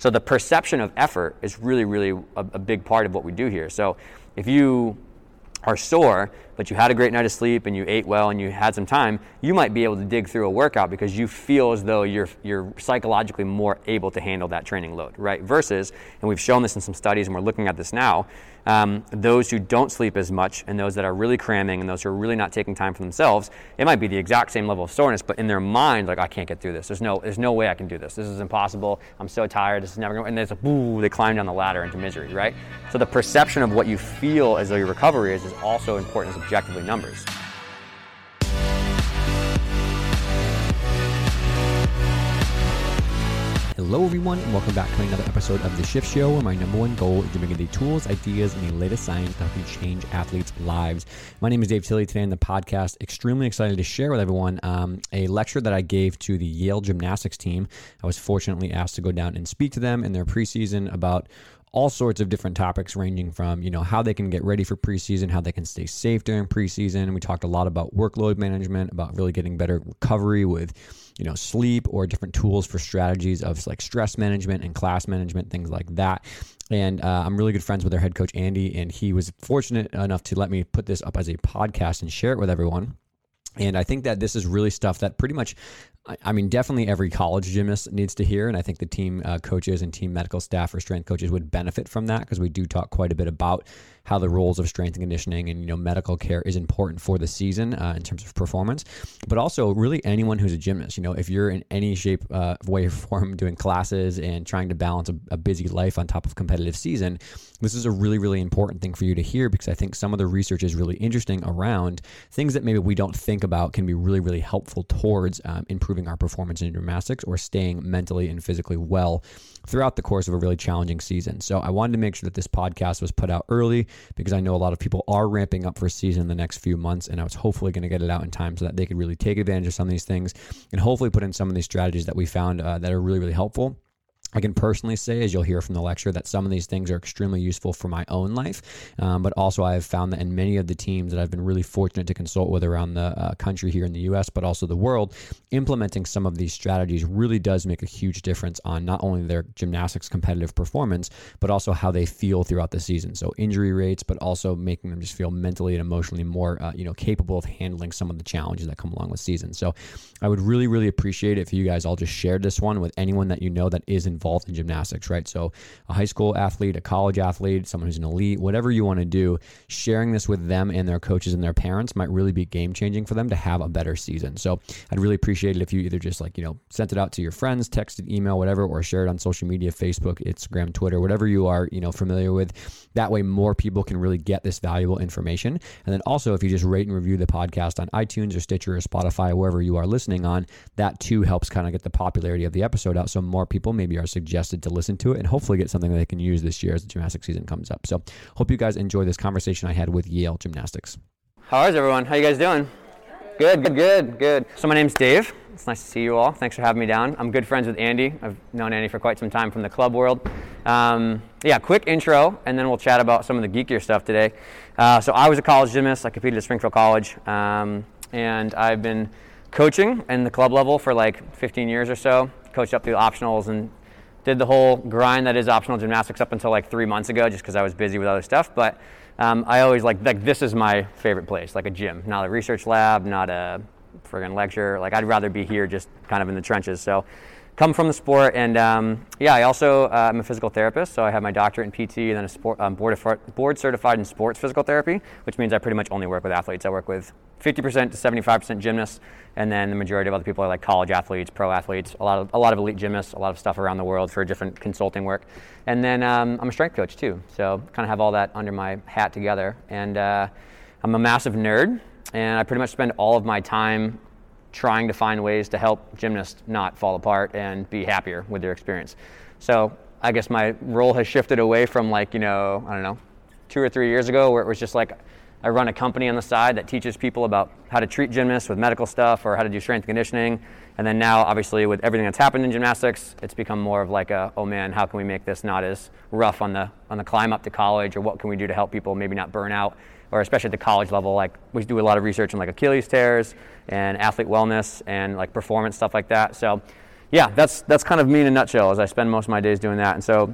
So the perception of effort is really, really a big part of what we do here. So if you are sore, but you had a great night of sleep and you ate well and you had some time, you might be able to dig through a workout because you feel as though you're psychologically more able to handle that training load, right? Versus, and we've shown this in some studies and we're looking at this now, those who don't sleep as much and those that are really cramming and those who are really not taking time for themselves, it might be the exact same level of soreness, but in their mind, like, I can't get through this. There's no way I can do this. This is impossible. I'm so tired. This is never going to, and there's they climb down the ladder into misery, right? So the perception of what you feel as though your recovery is also important as objectively numbers. Hello everyone, and welcome back to another episode of The Shift Show, where my number one goal is to bring you the tools, ideas, and the latest science to help you change athletes' lives. My name is Dave Tilley. Today on the podcast, extremely excited to share with everyone a lecture that I gave to the Yale gymnastics team. I was fortunately asked to go down and speak to them in their preseason about all sorts of different topics, ranging from, how they can get ready for preseason, how they can stay safe during preseason. We talked a lot about workload management, about really getting better recovery with, sleep, or different tools for strategies of like stress management and class management, things like that. And I'm really good friends with their head coach, Andy, and he was fortunate enough to let me put this up as a podcast and share it with everyone. And I think that this is really stuff that pretty much, definitely every college gymnast needs to hear. And I think the team coaches and team medical staff or strength coaches would benefit from that, because we do talk quite a bit about how the roles of strength and conditioning and, medical care is important for the season in terms of performance, but also really anyone who's a gymnast. If you're in any shape, way or form doing classes and trying to balance a busy life on top of competitive season, this is a really, really important thing for you to hear, because I think some of the research is really interesting around things that maybe we don't think about can be really, really helpful towards improving our performance in gymnastics or staying mentally and physically well throughout the course of a really challenging season. So I wanted to make sure that this podcast was put out early, because I know a lot of people are ramping up for a season in the next few months, and I was hopefully going to get it out in time so that they could really take advantage of some of these things and hopefully put in some of these strategies that we found that are really, really helpful. I can personally say, as you'll hear from the lecture, that some of these things are extremely useful for my own life, but also I have found that in many of the teams that I've been really fortunate to consult with around the country here in the U.S., but also the world, implementing some of these strategies really does make a huge difference on not only their gymnastics competitive performance, but also how they feel throughout the season. So injury rates, but also making them just feel mentally and emotionally more, capable of handling some of the challenges that come along with seasons. So I would really, really appreciate it if you guys all just shared this one with anyone that you know that is involved in gymnastics, right? So a high school athlete, a college athlete, someone who's an elite, whatever you want to do, sharing this with them and their coaches and their parents might really be game changing for them to have a better season. So I'd really appreciate it if you either just sent it out to your friends, texted, email, whatever, or share it on social media, Facebook, Instagram, Twitter, whatever you are, familiar with. That way more people can really get this valuable information. And then also, if you just rate and review the podcast on iTunes or Stitcher or Spotify, wherever you are listening on, that too helps kind of get the popularity of the episode out, so more people maybe are suggested to listen to it and hopefully get something that they can use this year as the gymnastics season comes up. So hope you guys enjoy this conversation I had with Yale Gymnastics. How is everyone? How you guys doing? Good. So my name's Dave. It's nice to see you all. Thanks for having me down. I'm good friends with Andy. I've known Andy for quite some time from the club world. Quick intro, and then we'll chat about some of the geekier stuff today. So I was a college gymnast. I competed at Springfield College, and I've been coaching in the club level for like 15 years or so. Coached up through optionals and did the whole grind that is optional gymnastics up until like 3 months ago, just because I was busy with other stuff. But I always like this is my favorite place, like a gym, not a research lab, not a friggin' lecture. Like, I'd rather be here just kind of in the trenches. So come from the sport, and I also I'm a physical therapist, so I have my doctorate in PT and then board certified in sports physical therapy, which means I pretty much only work with athletes. I work with 50% to 75% gymnasts, and then the majority of other people are like college athletes, pro athletes, a lot of elite gymnasts, a lot of stuff around the world for different consulting work. And then I'm a strength coach too, so kind of have all that under my hat together. And I'm a massive nerd, and I pretty much spend all of my time trying to find ways to help gymnasts not fall apart and be happier with their experience. So I guess my role has shifted away from 2 or 3 years ago, where it was just like I run a company on the side that teaches people about how to treat gymnasts with medical stuff or how to do strength and conditioning. And then now, obviously, with everything that's happened in gymnastics, it's become more of like oh man, how can we make this not as rough on the climb up to college, or what can we do to help people maybe not burn out, or especially at the college level. Like, we do a lot of research on like Achilles tears and athlete wellness and like performance stuff like that. So yeah, that's kind of me in a nutshell, as I spend most of my days doing that. And so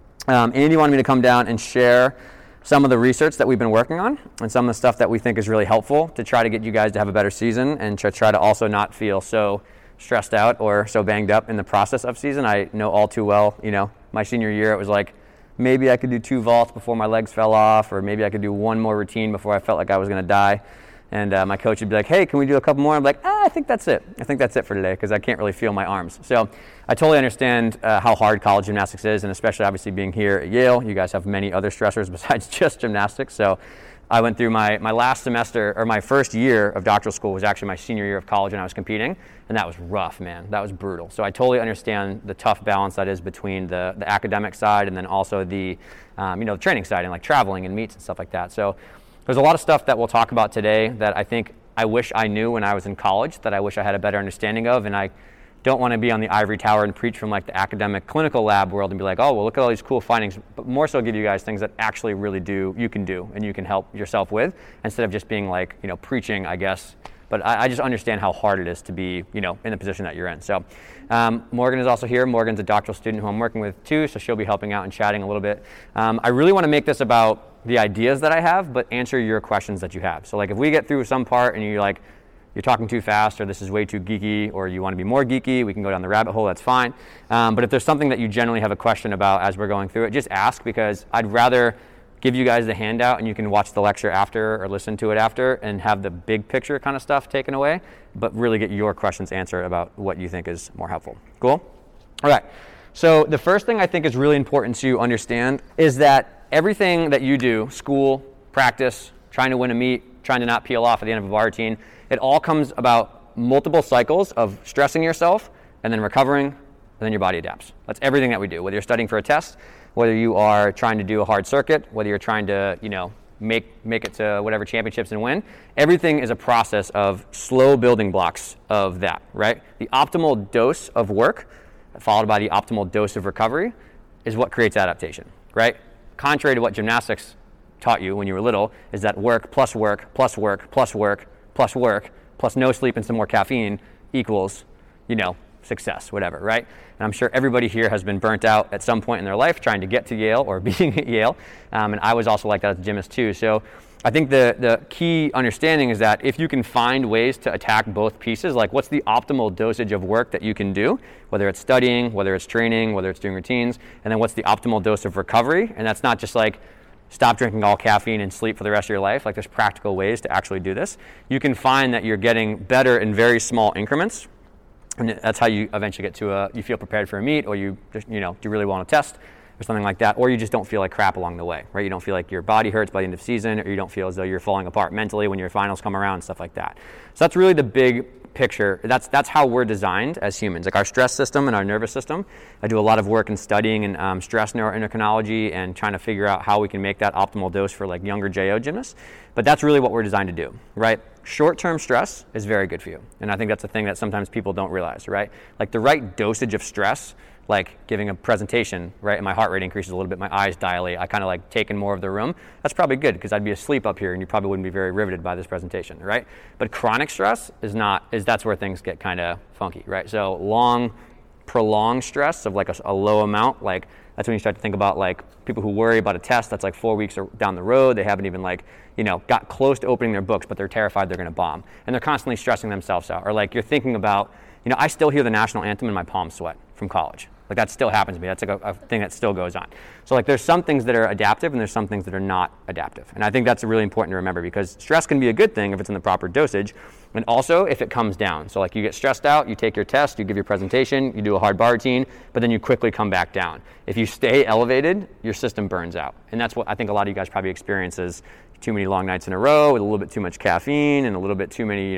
Andy wanted me to come down and share some of the research that we've been working on and some of the stuff that we think is really helpful to try to get you guys to have a better season and to try to also not feel so stressed out or so banged up in the process of season. I know all too well, my senior year, it was like, maybe I could do 2 vaults before my legs fell off, or maybe I could do 1 more routine before I felt like I was going to die. And my coach would be like, hey, can we do a couple more? I'm like, I think that's it. I think that's it for today because I can't really feel my arms. So I totally understand how hard college gymnastics is, and especially obviously being here at Yale, you guys have many other stressors besides just gymnastics. So I went through my last semester, or my first year of doctoral school was actually my senior year of college when I was competing, and that was rough, man. That was brutal. So I totally understand the tough balance that is between the academic side and then also the the training side and like traveling and meets and stuff like that. So there's a lot of stuff that we'll talk about today that I think I wish I knew when I was in college, that I wish I had a better understanding of, and I don't want to be on the ivory tower and preach from like the academic clinical lab world and be like, oh, well, look at all these cool findings, but more so give you guys things that actually really you can do and you can help yourself with, instead of just being like, preaching, I guess. But I just understand how hard it is to be, in the position that you're in. So Morgan is also here. Morgan's a doctoral student who I'm working with too, so she'll be helping out and chatting a little bit. I really want to make this about the ideas that I have, but answer your questions that you have. So like if we get through some part and you're talking too fast, or this is way too geeky, or you want to be more geeky, we can go down the rabbit hole, that's fine. But if there's something that you generally have a question about as we're going through it, just ask, because I'd rather give you guys the handout and you can watch the lecture after or listen to it after and have the big picture kind of stuff taken away, but really get your questions answered about what you think is more helpful. Cool? All right. So the first thing I think is really important to understand is that everything that you do, school, practice, trying to win a meet, trying to not peel off at the end of a bar routine, it all comes about multiple cycles of stressing yourself and then recovering, and then your body adapts. That's everything that we do, whether you're studying for a test, whether you are trying to do a hard circuit, whether you're trying to, make it to whatever championships and win. Everything is a process of slow building blocks of that, right? The optimal dose of work followed by the optimal dose of recovery is what creates adaptation, right? Contrary to what gymnastics taught you when you were little, is that work plus work plus work plus work plus work plus no sleep and some more caffeine equals, success, whatever, right? And I'm sure everybody here has been burnt out at some point in their life trying to get to Yale or being at Yale. And I was also like that as a gymnast too. So I think the key understanding is that if you can find ways to attack both pieces, like what's the optimal dosage of work that you can do, whether it's studying, whether it's training, whether it's doing routines, and then what's the optimal dose of recovery. And that's not just like stop drinking all caffeine and sleep for the rest of your life. Like there's practical ways to actually do this. You can find that you're getting better in very small increments. And that's how you eventually get to you feel prepared for a meet, or you just, do really well on a test or something like that, or you just don't feel like crap along the way, right? You don't feel like your body hurts by the end of season, or you don't feel as though you're falling apart mentally when your finals come around and stuff like that. So that's really the big picture. That's how we're designed as humans. Like our stress system and our nervous system. I do a lot of work in studying and stress neuroendocrinology and trying to figure out how we can make that optimal dose for like younger JO gymnasts. But that's really what we're designed to do, right? Short-term stress is very good for you. And I think that's a thing that sometimes people don't realize, right? Like the right dosage of stress, like giving a presentation, right? And my heart rate increases a little bit, my eyes dilate, I kind of like take in more of the room. That's probably good because I'd be asleep up here and you probably wouldn't be very riveted by this presentation, right? But chronic stress that's where things get kind of funky, right? So long, prolonged stress of like a low amount, like that's when you start to think about like people who worry about a test that's like 4 weeks down the road. They haven't even like, got close to opening their books, but they're terrified they're going to bomb. And they're constantly stressing themselves out. Or like you're thinking about, I still hear the national anthem in my palms sweat from college. Like that still happens to me. That's like a thing that still goes on. So like there's some things that are adaptive and there's some things that are not adaptive. And I think that's really important to remember because stress can be a good thing if it's in the proper dosage, and also if it comes down. So like you get stressed out, you take your test, you give your presentation, you do a hard bar routine, but then you quickly come back down. If you stay elevated, your system burns out. And that's what I think a lot of you guys probably experience is too many long nights in a row with a little bit too much caffeine and a little bit too many,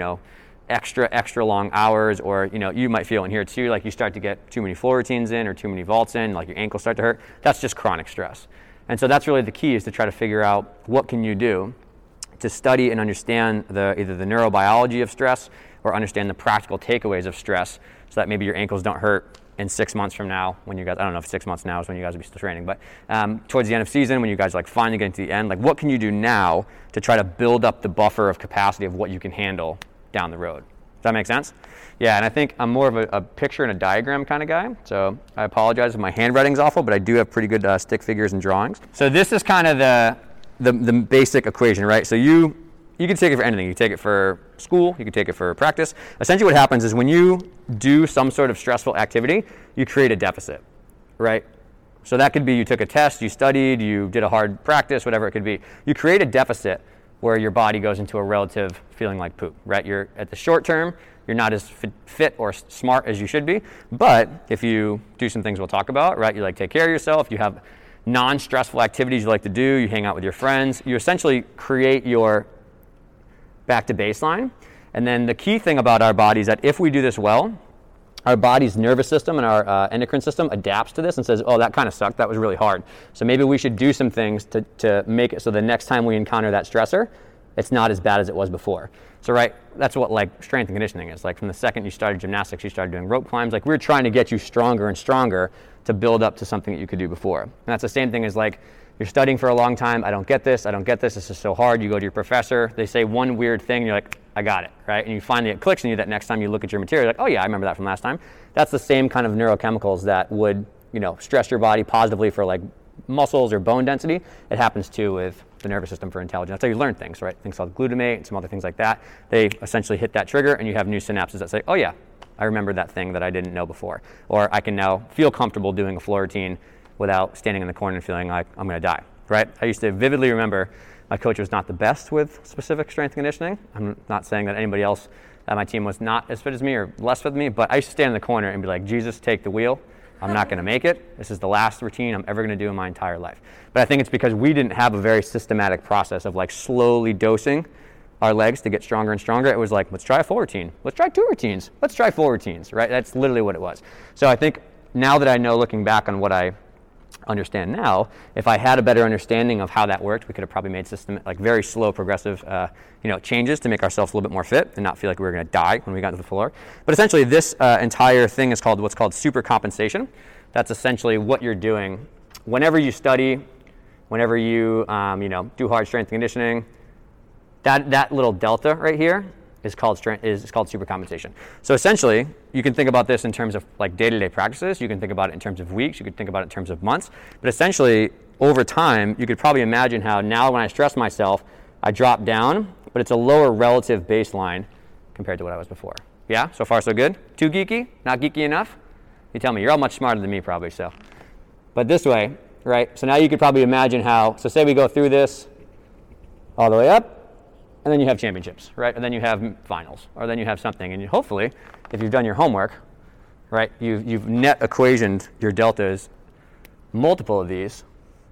extra long hours, or you might feel in here too, like you start to get too many floor routines in or too many vaults in, like your ankles start to hurt. That's just chronic stress. And so that's really the key, is to try to figure out what can you do to study and understand either the neurobiology of stress or understand the practical takeaways of stress, so that maybe your ankles don't hurt in 6 months from now when you guys, I don't know if 6 months now is when you guys will be still training, but towards the end of season when you guys like finally get to the end, like what can you do now to try to build up the buffer of capacity of what you can handle down the road. that make sense? Yeah, and I think I'm more of a picture and a diagram kind of guy, so I apologize if my handwriting's awful, but I do have pretty good stick figures and drawings. So this is kind of the basic equation, right? So you can take it for anything. You can take it for school, you can take it for practice. Essentially what happens is when you do some sort of stressful activity, you create a deficit, right? So that could be you took a test, you studied, you did a hard practice, whatever it could be. You create a deficit where your body goes into a relative feeling like poop, right? You're at the short term, you're not as fit or smart as you should be, but if you do some things we'll talk about, right? You like take care of yourself, you have non-stressful activities you like to do, you hang out with your friends, you essentially create your back to baseline. And then the key thing about our body is that if we do this well, our body's nervous system and our endocrine system adapts to this and says, oh, that kind of sucked, that was really hard. So maybe we should do some things to make it so the next time we encounter that stressor, it's not as bad as it was before. So right, that's what like strength and conditioning is. Like from the second you started gymnastics, you started doing rope climbs, like we're trying to get you stronger and stronger to build up to something that you could do before. And that's the same thing as like, you're studying for a long time, I don't get this, this is so hard. You go to your professor, they say one weird thing, and you're like, I got it, right? And you finally, it clicks in you that next time you look at your material, you're like, oh yeah, I remember that from last time. That's the same kind of neurochemicals that would, stress your body positively for like muscles or bone density. It happens too with the nervous system for intelligence. That's how you learn things, right? Things called glutamate and some other things like that. They essentially hit that trigger and you have new synapses that say, oh yeah, I remember that thing that I didn't know before. Or I can now feel comfortable doing a floor routine without standing in the corner and feeling like I'm going to die, right? I used to vividly remember my coach was not the best with specific strength and conditioning. I'm not saying that anybody else at my team was not as fit as me or less fit than me, but I used to stand in the corner and be like, Jesus, take the wheel. I'm not going to make it. This is the last routine I'm ever going to do in my entire life. But I think it's because we didn't have a very systematic process of like slowly dosing our legs to get stronger and stronger. It was like, let's try a full routine. Let's try 2 routines. Let's try 4 routines, right? That's literally what it was. So I think now that I know, looking back on what I understand now, if I had a better understanding of how that worked, we could have probably made very slow progressive changes to make ourselves a little bit more fit and not feel like we were going to die when we got to the floor. But essentially this entire thing is called what's called super compensation. That's essentially what you're doing whenever you study, whenever you do hard strength and conditioning. That little delta right here is called super compensation. So essentially, you can think about this in terms of like day-to-day practices. You can think about it in terms of weeks. You could think about it in terms of months. But essentially, over time, you could probably imagine how now when I stress myself, I drop down, but it's a lower relative baseline compared to what I was before. Yeah? So far, so good? Too geeky? Not geeky enough? You tell me. You're all much smarter than me probably, so. But this way, right? So now you could probably imagine how, so say we go through this all the way up, and then you have championships, right? And then you have finals, or then you have something. And hopefully, if you've done your homework, right, you've net equationed your deltas, multiple of these,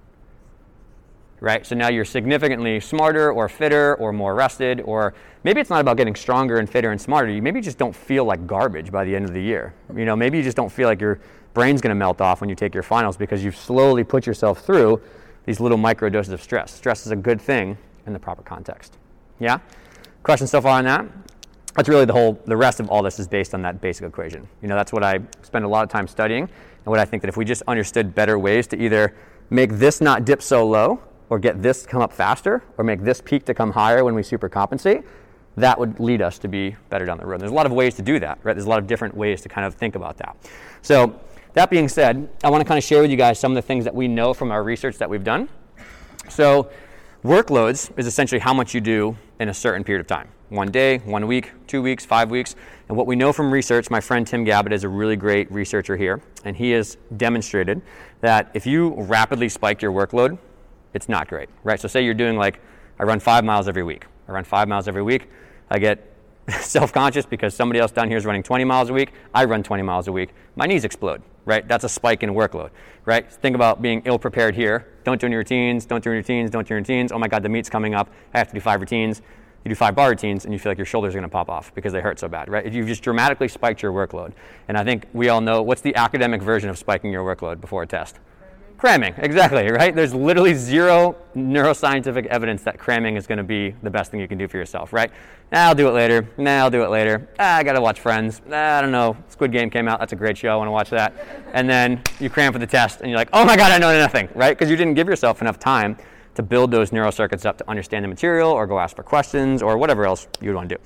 right? So now you're significantly smarter or fitter or more rested, or maybe it's not about getting stronger and fitter and smarter. You maybe just don't feel like garbage by the end of the year. Maybe you just don't feel like your brain's going to melt off when you take your finals because you've slowly put yourself through these little micro doses of stress. Stress is a good thing in the proper context. Yeah? Questions so far on that? That's really the rest of all this is based on that basic equation. That's what I spend a lot of time studying, and what I think that if we just understood better ways to either make this not dip so low, or get this to come up faster, or make this peak to come higher when we supercompensate, that would lead us to be better down the road. And there's a lot of ways to do that, right? There's a lot of different ways to kind of think about that. So that being said, I want to kind of share with you guys some of the things that we know from our research that we've done. So workloads is essentially how much you do in a certain period of time. 1 day, 1 week, 2 weeks, 5 weeks. And what we know from research, my friend Tim Gabbett is a really great researcher here, and he has demonstrated that if you rapidly spike your workload, it's not great, right? So say you're doing I run 5 miles every week. I get self-conscious because somebody else down here is running 20 miles a week. I run 20 miles a week. My knees explode, right? That's a spike in workload, right? Think about being ill-prepared here. Don't do any routines, don't do any routines, don't do any routines. Oh my God, the meet's coming up. I have to do 5 routines. You do 5 bar routines and you feel like your shoulders are going to pop off because they hurt so bad, right? You've just dramatically spiked your workload. And I think we all know, what's the academic version of spiking your workload before a test? Cramming, exactly, right? There's literally zero neuroscientific evidence that cramming is going to be the best thing you can do for yourself, right? I'll do it later. I got to watch Friends. I don't know. Squid Game came out. That's a great show. I want to watch that. And then you cram for the test, and you're like, oh my God, I know nothing, right? Because you didn't give yourself enough time to build those neural circuits up to understand the material or go ask for questions or whatever else you'd want to do.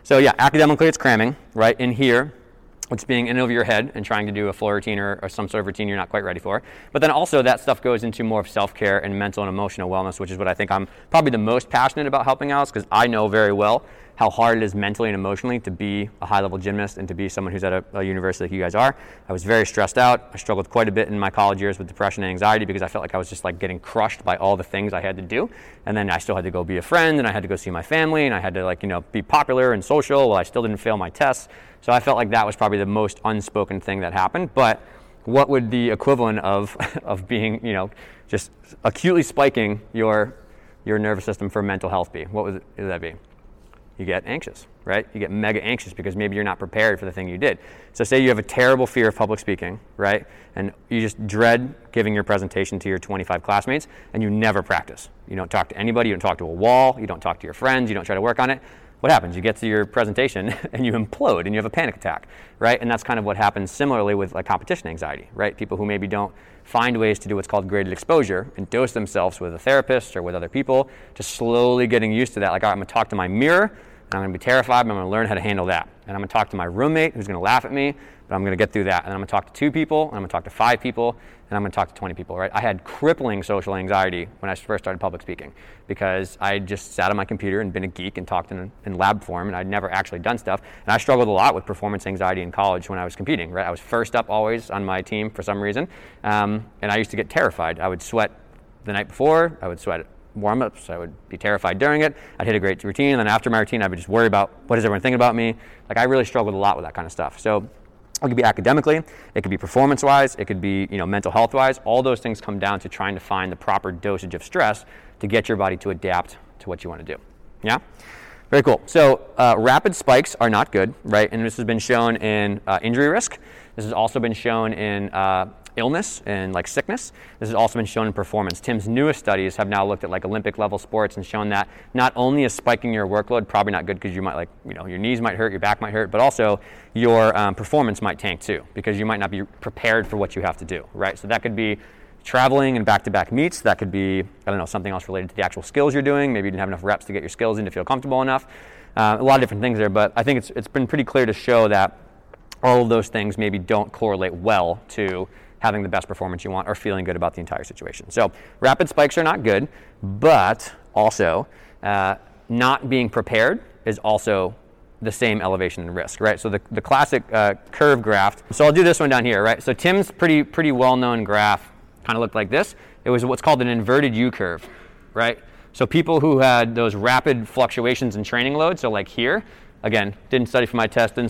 So yeah, academically it's cramming, right? In here, it's being in over your head and trying to do a floor routine or some sort of routine you're not quite ready for. But then also that stuff goes into more of self-care and mental and emotional wellness, which is what I think I'm probably the most passionate about helping out, because I know very well how hard it is mentally and emotionally to be a high-level gymnast and to be someone who's at a university like you guys are. I was very stressed out. I struggled quite a bit in my college years with depression and anxiety because I felt like I was just like getting crushed by all the things I had to do. And then I still had to go be a friend, and I had to go see my family, and I had to be popular and social while I still didn't fail my tests. So I felt like that was probably the most unspoken thing that happened. But what would the equivalent of being, just acutely spiking your nervous system for mental health be? What would that be? You get anxious, right? You get mega anxious because maybe you're not prepared for the thing you did. So say you have a terrible fear of public speaking, right? And you just dread giving your presentation to your 25 classmates, and you never practice. You don't talk to anybody, you don't talk to a wall, you don't talk to your friends, you don't try to work on it. What happens? You get to your presentation and you implode and you have a panic attack, right? And that's kind of what happens similarly with like competition anxiety, right? People who maybe don't find ways to do what's called graded exposure and dose themselves with a therapist or with other people, just slowly getting used to that. Like, all right, I'm gonna talk to my mirror, and I'm gonna be terrified, but I'm gonna learn how to handle that. And I'm gonna talk to my roommate who's gonna laugh at me, but I'm gonna get through that. And I'm gonna talk to 2 people, and I'm gonna talk to 5 people, and I'm gonna talk to 20 people, right? I had crippling social anxiety when I first started public speaking because I just sat on my computer and been a geek and talked in lab form, and I'd never actually done stuff. And I struggled a lot with performance anxiety in college when I was competing, right? I was first up always on my team for some reason, and I used to get terrified. I would sweat the night before, I would sweat warm-ups, I would be terrified during it, I'd hit a great routine, and then after my routine I would just worry about what is everyone thinking about me. Like, I really struggled a lot with that kind of stuff. So it could be academically, it could be performance-wise, it could be mental health-wise. All those things come down to trying to find the proper dosage of stress to get your body to adapt to what you want to do. Yeah? Very cool. So rapid spikes are not good, right? And this has been shown in injury risk. This has also been shown in illness and like sickness. This has also been shown in performance. Tim's newest studies have now looked at like Olympic level sports and shown that not only is spiking your workload probably not good because you might your knees might hurt, your back might hurt, but also your performance might tank too because you might not be prepared for what you have to do, right? So that could be traveling and back-to-back meets. That could be, something else related to the actual skills you're doing. Maybe you didn't have enough reps to get your skills in to feel comfortable enough. A lot of different things there, but I think it's been pretty clear to show that all of those things maybe don't correlate well to having the best performance you want or feeling good about the entire situation. So rapid spikes are not good, but also not being prepared is also the same elevation and risk, right? So the classic curve graph. So I'll do this one down here, right? So Tim's pretty well-known graph kind of looked like this. It was what's called an inverted U curve, right? So people who had those rapid fluctuations in training load, so like here, again, didn't study for my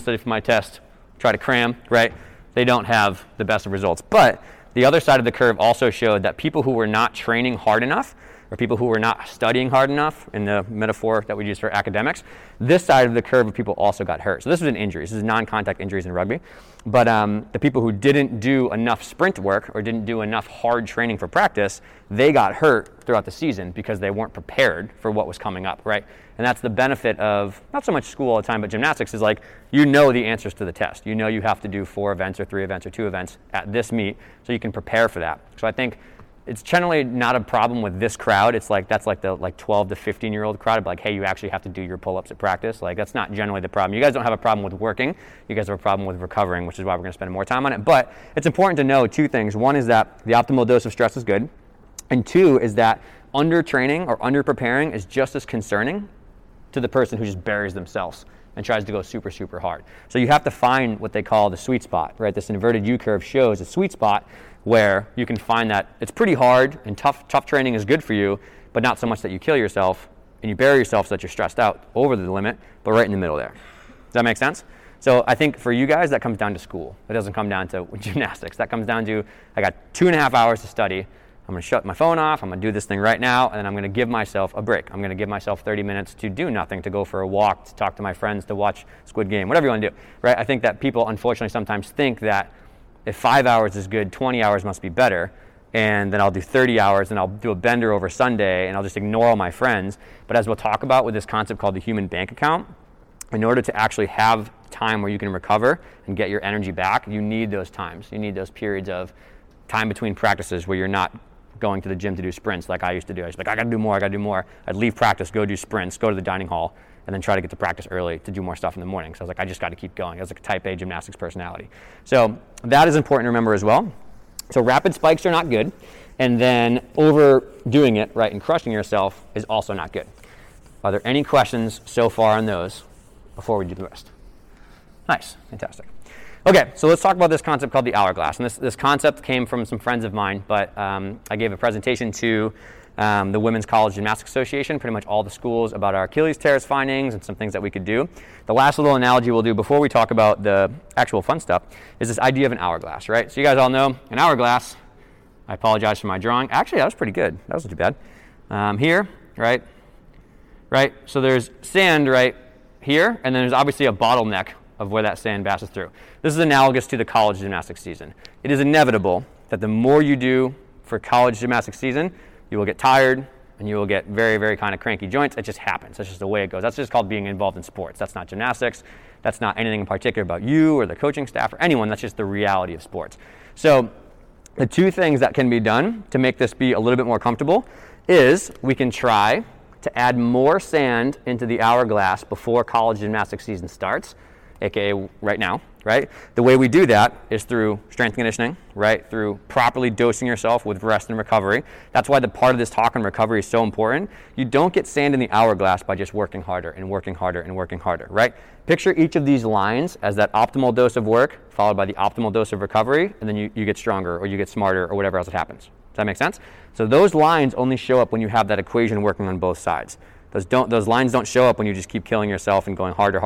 test, try to cram, right? They don't have the best of results. But the other side of the curve also showed that people who were not training hard enough or people who were not studying hard enough, in the metaphor that we use for academics, this side of the curve of people also got hurt. So this was an injury. This is non-contact injuries in rugby. But the people who didn't do enough sprint work or didn't do enough hard training for practice, they got hurt throughout the season because they weren't prepared for what was coming up, right? And that's the benefit of not so much school all the time, but gymnastics is like, the answers to the test. You have to do 4 events or 3 events or 2 events at this meet, so you can prepare for that. So I think it's generally not a problem with this crowd. It's like that's like the 12 to 15-year-old crowd. But like, hey, you actually have to do your pull-ups at practice. Like, that's not generally the problem. You guys don't have a problem with working. You guys have a problem with recovering, which is why we're going to spend more time on it. But it's important to know 2 things. One is that the optimal dose of stress is good. And 2 is that under-training or under-preparing is just as concerning to the person who just buries themselves and tries to go super, super hard. So you have to find what they call the sweet spot, right? This inverted U curve shows a sweet spot where you can find that it's pretty hard and tough training is good for you, but not so much that you kill yourself and you bury yourself so that you're stressed out over the limit, but right in the middle there. Does that make sense? So I think for you guys, that comes down to school. It doesn't come down to gymnastics. That comes down to, I got 2.5 hours to study. I'm going to shut my phone off. I'm going to do this thing right now, and then I'm going to give myself a break. I'm going to give myself 30 minutes to do nothing, to go for a walk, to talk to my friends, to watch Squid Game, whatever you want to do, right? I think that people, unfortunately, sometimes think that if 5 hours is good, 20 hours must be better, and then I'll do 30 hours, and I'll do a bender over Sunday, and I'll just ignore all my friends. But as we'll talk about with this concept called the human bank account, in order to actually have time where you can recover and get your energy back, you need those times. You need those periods of time between practices where you're not going to the gym to do sprints like I used to do. I was like, I got to do more. I'd leave practice, go do sprints, go to the dining hall, and then try to get to practice early to do more stuff in the morning. So I was like, I just got to keep going. I was like a type A gymnastics personality. So that is important to remember as well. So rapid spikes are not good. And then overdoing it, right, and crushing yourself is also not good. Are there any questions so far on those before we do the rest? Nice, fantastic. Okay, so let's talk about this concept called the hourglass. And this concept came from some friends of mine, but I gave a presentation to the Women's College Gymnastics Association, pretty much all the schools, about our Achilles tears findings and some things that we could do. The last little analogy we'll do before we talk about the actual fun stuff is this idea of an hourglass, right? So you guys all know an hourglass. I apologize for my drawing. Actually, that was pretty good. That wasn't too bad. Here, right? So there's sand right here, and then there's obviously a bottleneck of where that sand passes through. This is analogous to the college gymnastics season. It is inevitable that the more you do for college gymnastics season, you will get tired and you will get very, very kind of cranky joints. It just happens. That's just the way it goes. That's just called being involved in sports. That's not gymnastics. That's not anything in particular about you or the coaching staff or anyone. That's just the reality of sports. So the two things that can be done to make this be a little bit more comfortable is we can try to add more sand into the hourglass before college gymnastics season starts, aka right now, right? The way we do that is through strength conditioning, right? Through properly dosing yourself with rest and recovery. That's why the part of this talk on recovery is so important. You don't get sand in the hourglass by just working harder and working harder and working harder, right? Picture each of these lines as that optimal dose of work followed by the optimal dose of recovery, and then you get stronger or you get smarter or whatever else that happens. Does that make sense? So those lines only show up when you have that equation working on both sides. Those lines don't show up when you just keep killing yourself and going harder.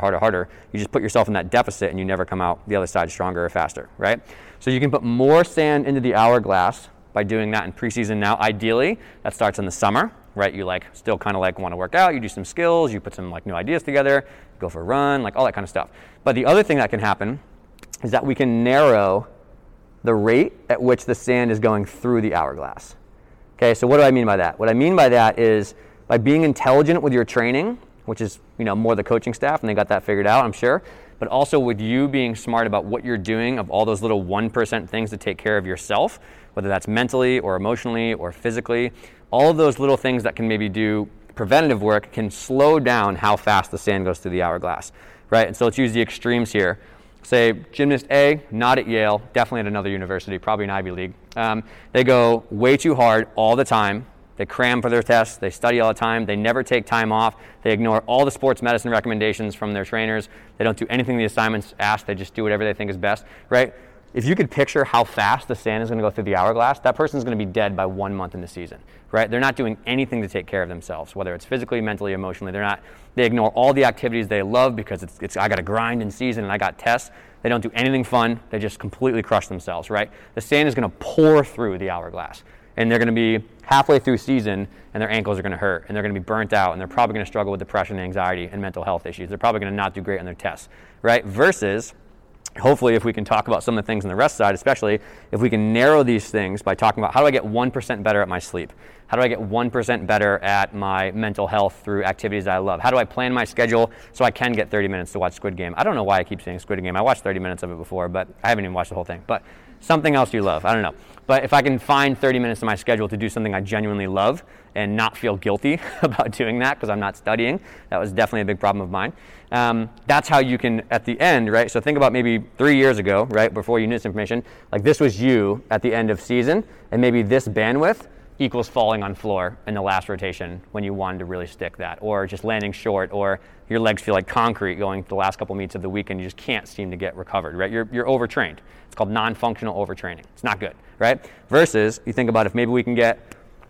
You just put yourself in that deficit and you never come out the other side stronger or faster, right? So you can put more sand into the hourglass by doing that in preseason now. Ideally, that starts in the summer, right? You still kind of want to work out, you do some skills, you put some new ideas together, go for a run, all that kind of stuff. But the other thing that can happen is that we can narrow the rate at which the sand is going through the hourglass. Okay, so what do I mean by that? What I mean by that is by being intelligent with your training, which is more the coaching staff, and they got that figured out, I'm sure, but also with you being smart about what you're doing of all those little 1% things to take care of yourself, whether that's mentally or emotionally or physically, all of those little things that can maybe do preventative work can slow down how fast the sand goes through the hourglass, right? And so let's use the extremes here. Say gymnast A, not at Yale, definitely at another university, probably an Ivy League. They go way too hard all the time. They cram for their tests. They study all the time. They never take time off. They ignore all the sports medicine recommendations from their trainers. They don't do anything the assignments ask. They just do whatever they think is best, right? If you could picture how fast the sand is going to go through the hourglass, that person's going to be dead by 1 month in the season, right? They're not doing anything to take care of themselves, whether it's physically, mentally, emotionally. They ignore all the activities they love because it's I got to grind in season and I got tests. They don't do anything fun. They just completely crush themselves, right? The sand is going to pour through the hourglass. And they're going to be halfway through season and their ankles are going to hurt and they're going to be burnt out and they're probably going to struggle with depression, anxiety, and mental health issues. They're probably going to not do great on their tests, right? Versus, hopefully, if we can talk about some of the things on the rest side, especially if we can narrow these things by talking about how do I get 1% better at my sleep? How do I get 1% better at my mental health through activities that I love? How do I plan my schedule so I can get 30 minutes to watch Squid Game? I don't know why I keep saying Squid Game. I watched 30 minutes of it before, but I haven't even watched the whole thing. But something else you love, I don't know. But if I can find 30 minutes in my schedule to do something I genuinely love and not feel guilty about doing that because I'm not studying, that was definitely a big problem of mine. That's how you can, at the end, right? So think about maybe 3 years ago, right, before you knew this information, this was you at the end of season, and maybe this bandwidth equals falling on floor in the last rotation when you wanted to really stick that, or just landing short, or your legs feel like concrete going the last couple meets of the week and you just can't seem to get recovered, right? You're overtrained. It's called non-functional overtraining. It's not good, right? Versus, you think about if maybe we can get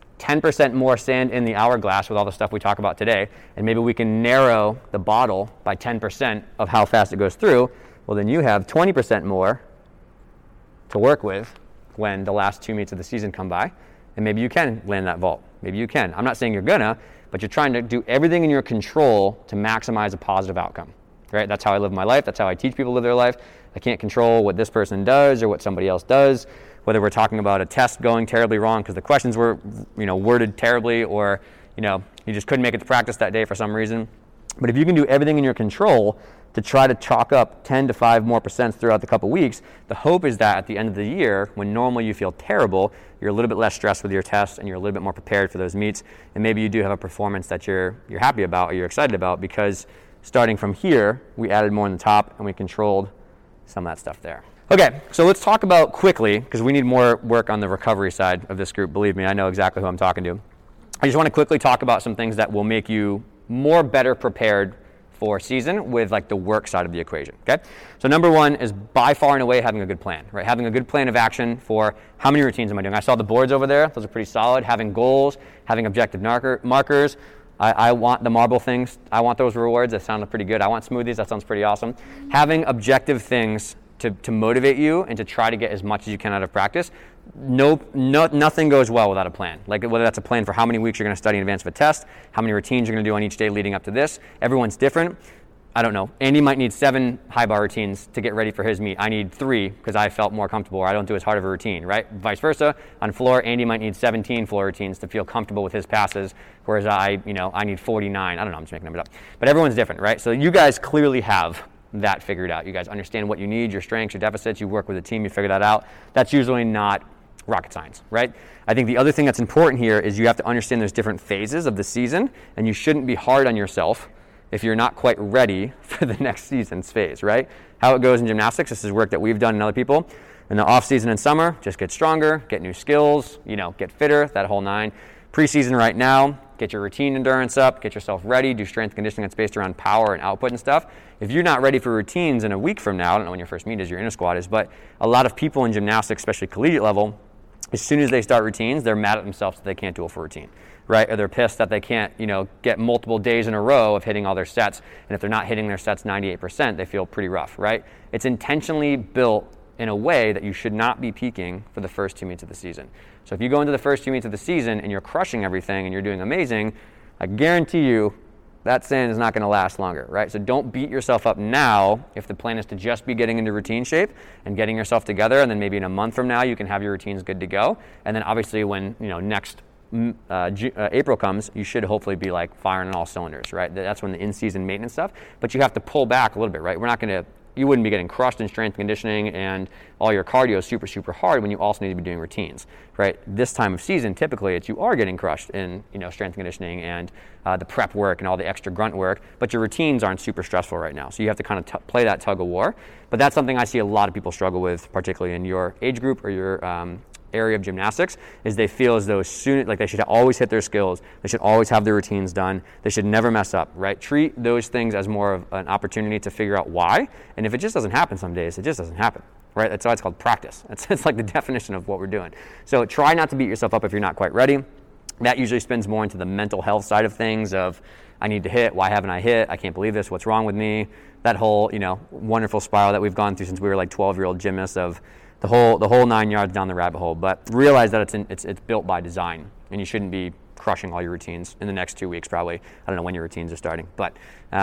10% more sand in the hourglass with all the stuff we talk about today, and maybe we can narrow the bottle by 10% of how fast it goes through, well then you have 20% more to work with when the last 2 meets of the season come by, and maybe you can land that vault. Maybe you can. I'm not saying you're gonna, but you're trying to do everything in your control to maximize a positive outcome, right? That's how I live my life. That's how I teach people to live their life. I can't control what this person does or what somebody else does, whether we're talking about a test going terribly wrong because the questions were, worded terribly, or, you just couldn't make it to practice that day for some reason. But if you can do everything in your control to try to chalk up 10 to 5 more % throughout the couple weeks, the hope is that at the end of the year, when normally you feel terrible, you're a little bit less stressed with your tests and you're a little bit more prepared for those meets. And maybe you do have a performance that you're happy about or you're excited about, because starting from here, we added more in the top and we controlled some of that stuff there. Okay, so let's talk about quickly, because we need more work on the recovery side of this group. Believe me, I know exactly who I'm talking to. I just want to quickly talk about some things that will make you better prepared for season with like the work side of the equation, okay? So number one is by far and away having a good plan, right? Having a good plan of action for how many routines am I doing? I saw the boards over there. Those are pretty solid. Having goals, having objective markers. I want the marble things. I want those rewards. That sounded pretty good. I want smoothies. That sounds pretty awesome. Having objective things to motivate you and to try to get as much as you can out of practice. Nothing goes well without a plan. Like whether that's a plan for how many weeks you're going to study in advance of a test, how many routines you're going to do on each day leading up to this. Everyone's different. I don't know. Andy might need 7 high bar routines to get ready for his meet. I need 3 because I felt more comfortable, or I don't do as hard of a routine, right? Vice versa. On floor, Andy might need 17 floor routines to feel comfortable with his passes, whereas I need 49. I don't know. I'm just making numbers up. But everyone's different, right? So you guys clearly have that figured out. You guys understand what you need, your strengths, your deficits. You work with a team. You figure that out. That's usually not rocket science, right? I think the other thing that's important here is you have to understand there's different phases of the season, and you shouldn't be hard on yourself if you're not quite ready for the next season's phase, right? How it goes in gymnastics, this is work that we've done in other people. In the off season and summer, just get stronger, get new skills, get fitter, that whole 9. Preseason right now, get your routine endurance up, get yourself ready, do strength conditioning that's based around power and output and stuff. If you're not ready for routines in a week from now, I don't know when your first meet is, your inner squad is, but a lot of people in gymnastics, especially collegiate level, as soon as they start routines, they're mad at themselves that they can't do a full routine, right? Or they're pissed that they can't, get multiple days in a row of hitting all their sets. And if they're not hitting their sets 98%, they feel pretty rough, right? It's intentionally built in a way that you should not be peaking for the first 2 meets of the season. So if you go into the first 2 meets of the season and you're crushing everything and you're doing amazing, I guarantee you that sand is not going to last longer, right? So don't beat yourself up now if the plan is to just be getting into routine shape and getting yourself together, and then maybe in a month from now you can have your routines good to go. And then obviously when next April comes, you should hopefully be like firing on all cylinders, right? That's when the in-season maintenance stuff. But you have to pull back a little bit, right? You wouldn't be getting crushed in strength conditioning and all your cardio is super, super hard when you also need to be doing routines, right? This time of season, typically, you are getting crushed in, strength conditioning and the prep work and all the extra grunt work, but your routines aren't super stressful right now. So you have to kind of play that tug of war. But that's something I see a lot of people struggle with, particularly in your age group or your area of gymnastics, is they feel as though they should always hit their skills, they should always have their routines done, they should never mess up, right? Treat those things as more of an opportunity to figure out why, and if it just doesn't happen some days, it just doesn't happen, right? That's why it's called practice. It's like the definition of what we're doing. So try not to beat yourself up if you're not quite ready. That usually spins more into the mental health side of things of, I need to hit, why haven't I hit, I can't believe this, what's wrong with me? That whole, wonderful spiral that we've gone through since we were like 12-year-old gymnasts of the whole 9 yards down the rabbit hole. But realize that it's built by design, and you shouldn't be crushing all your routines in the next 2 weeks probably. I don't know when your routines are starting, but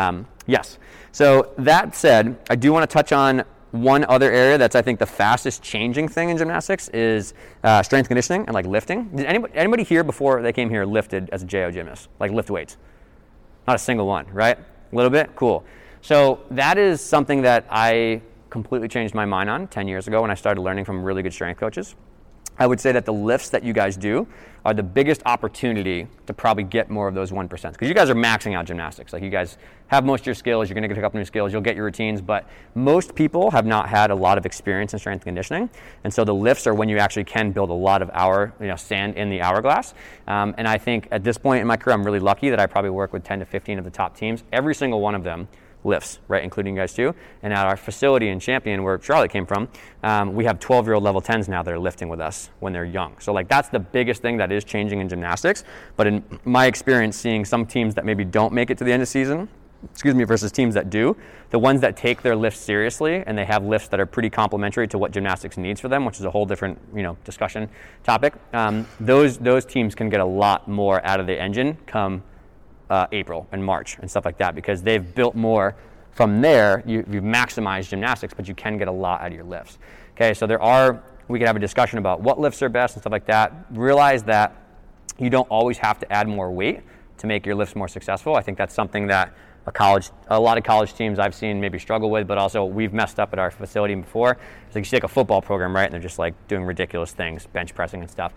yes. So that said, I do want to touch on one other area that's I think the fastest changing thing in gymnastics is strength conditioning and like lifting. Did anybody here before they came here lifted as a JO gymnast, like lift weights? Not a single one, right? A little bit? Cool. So that is something that I completely changed my mind on 10 years ago when I started learning from really good strength coaches. I would say that the lifts that you guys do are the biggest opportunity to probably get more of those 1%. Because you guys are maxing out gymnastics. Like you guys have most of your skills, you're going to pick up new skills, you'll get your routines, but most people have not had a lot of experience in strength conditioning. And so the lifts are when you actually can build a lot of sand in the hourglass. And I think at this point in my career, I'm really lucky that I probably work with 10 to 15 of the top teams. Every single one of them lifts, right, including you guys too. And at our facility in Champion, where Charlotte came from, we have 12-year-old level 10s now that are lifting with us when they're young. So like that's the biggest thing that is changing in gymnastics. But in my experience, seeing some teams that maybe don't make it to the end of season, versus teams that do, the ones that take their lifts seriously and they have lifts that are pretty complementary to what gymnastics needs for them, which is a whole different discussion topic, those teams can get a lot more out of the engine come April and March and stuff like that, because they've built more from there. You've maximized gymnastics, but you can get a lot out of your lifts. Okay, so we could have a discussion about what lifts are best and stuff like that. Realize that you don't always have to add more weight to make your lifts more successful. I think that's something that a lot of college teams I've seen maybe struggle with, but also we've messed up at our facility before. It's like you take a football program, right, and they're just like doing ridiculous things, bench pressing and stuff.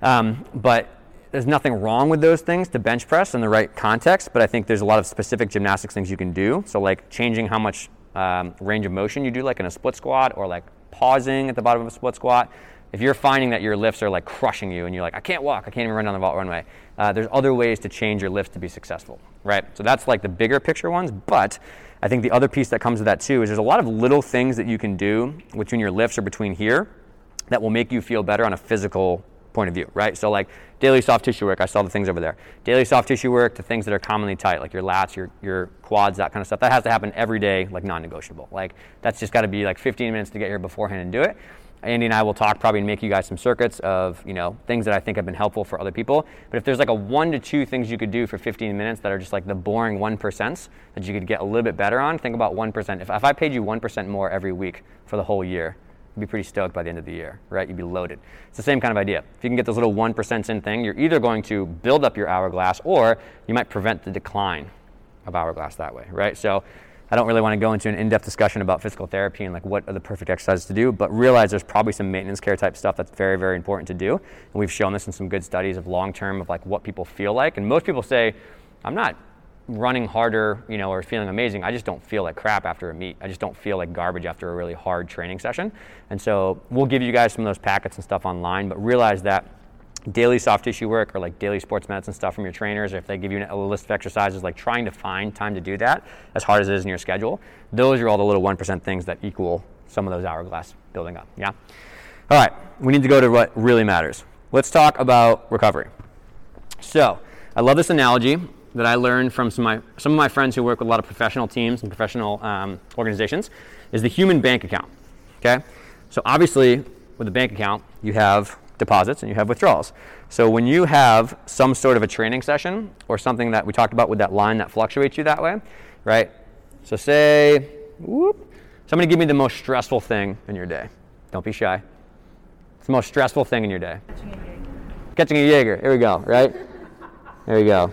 But there's nothing wrong with those things to bench press in the right context, but I think there's a lot of specific gymnastics things you can do. So like changing how much range of motion you do, like in a split squat, or like pausing at the bottom of a split squat. If you're finding that your lifts are like crushing you and you're like, I can't walk, I can't even run down the vault runway, there's other ways to change your lifts to be successful, right? So that's like the bigger picture ones, but I think the other piece that comes with that too is there's a lot of little things that you can do between your lifts or between here that will make you feel better on a physical point of view, right? So like daily soft tissue work, I saw the things over there. Daily soft tissue work to things that are commonly tight, like your lats, your quads, that kind of stuff. That has to happen every day, like non-negotiable. Like that's just got to be like 15 minutes to get here beforehand and do it. Andy and I will talk probably and make you guys some circuits of, things that I think have been helpful for other people. But if there's like a 1 to 2 things you could do for 15 minutes that are just like the boring 1% that you could get a little bit better on, think about 1%. If I paid you 1% more every week for the whole year, you'd be pretty stoked by the end of the year, right? You'd be loaded. It's the same kind of idea. If you can get those little 1% in thing, you're either going to build up your hourglass or you might prevent the decline of hourglass that way, right? So I don't really want to go into an in-depth discussion about physical therapy and like what are the perfect exercises to do, but realize there's probably some maintenance care type stuff that's very, very important to do. And we've shown this in some good studies of long-term of like what people feel like. And most people say, I'm not running harder, or feeling amazing. I just don't feel like crap after a meet. I just don't feel like garbage after a really hard training session. And so we'll give you guys some of those packets and stuff online, but realize that daily soft tissue work or like daily sports medicine stuff from your trainers, or if they give you a list of exercises, like trying to find time to do that as hard as it is in your schedule, those are all the little 1% things that equal some of those hourglass building up. Yeah. All right, we need to go to what really matters. Let's talk about recovery. So I love this analogy that I learned from some of my friends who work with a lot of professional teams and professional organizations, is the human bank account. Okay, so obviously with a bank account you have deposits and you have withdrawals. So when you have some sort of a training session or something that we talked about with that line that fluctuates you that way, right? So somebody give me the most stressful thing in your day. Don't be shy. It's the most stressful thing in your day. Catching a Jaeger. Here we go, right? There we go.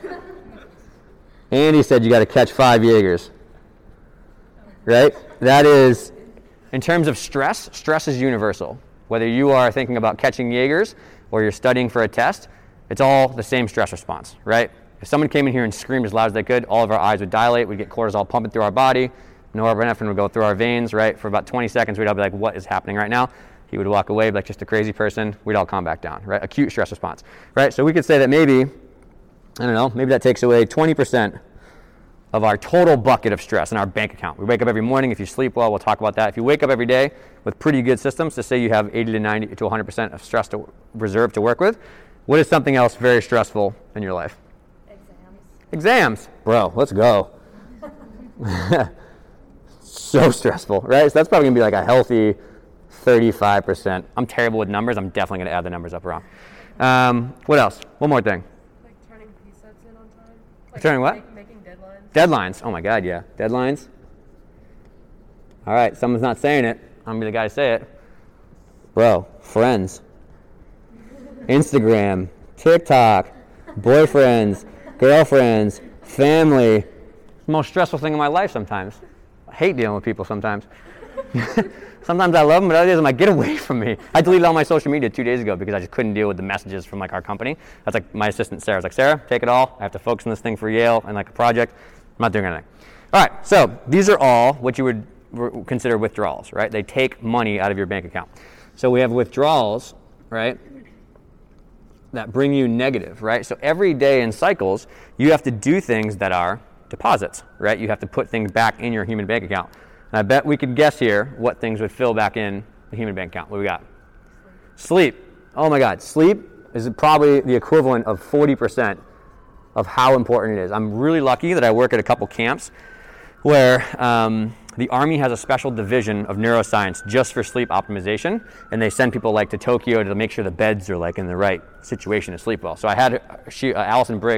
Andy said you got to catch 5 Jaegers, right? That is, in terms of stress is universal. Whether you are thinking about catching Jaegers or you're studying for a test, it's all the same stress response, right? If someone came in here and screamed as loud as they could, all of our eyes would dilate, we'd get cortisol pumping through our body, norepinephrine would go through our veins, right? For about 20 seconds, we'd all be like, what is happening right now? He would walk away, like just a crazy person. We'd all calm back down, right? Acute stress response, right? So we could say that maybe that takes away 20% of our total bucket of stress in our bank account. We wake up every morning. If you sleep well, we'll talk about that. If you wake up every day with pretty good systems, to say you have 80 to 90 to 100% of stress reserve to work with, what is something else very stressful in your life? Exams. Bro, let's go. So stressful, right? So that's probably going to be like a healthy 35%. I'm terrible with numbers. I'm definitely going to add the numbers up wrong. What else? One more thing. Like turning presets in on time. Like turning what? Making deadlines. Deadlines. Oh my God, yeah. Deadlines. All right, someone's not saying it. I'm going to be the guy to say it. Bro, friends. Instagram, TikTok, boyfriends, girlfriends, family. It's the most stressful thing in my life sometimes. I hate dealing with people sometimes. Sometimes I love them, but other days I'm like, get away from me. I deleted all my social media 2 days ago because I just couldn't deal with the messages from like our company. That's like my assistant Sarah was like, Sarah, take it all. I have to focus on this thing for Yale and like a project. I'm not doing anything. All right, so these are all what you would consider withdrawals, right? They take money out of your bank account. So we have withdrawals, right, that bring you negative, right? So every day in cycles, you have to do things that are deposits, right? You have to put things back in your human bank account. And I bet we could guess here what things would fill back in the human bank account. What do we got? Sleep. Oh my God, sleep is probably the equivalent of 40% of how important it is. I'm really lucky that I work at a couple camps where the Army has a special division of neuroscience just for sleep optimization, and they send people like to Tokyo to make sure the beds are like in the right situation to sleep well. So I had Allison Briggs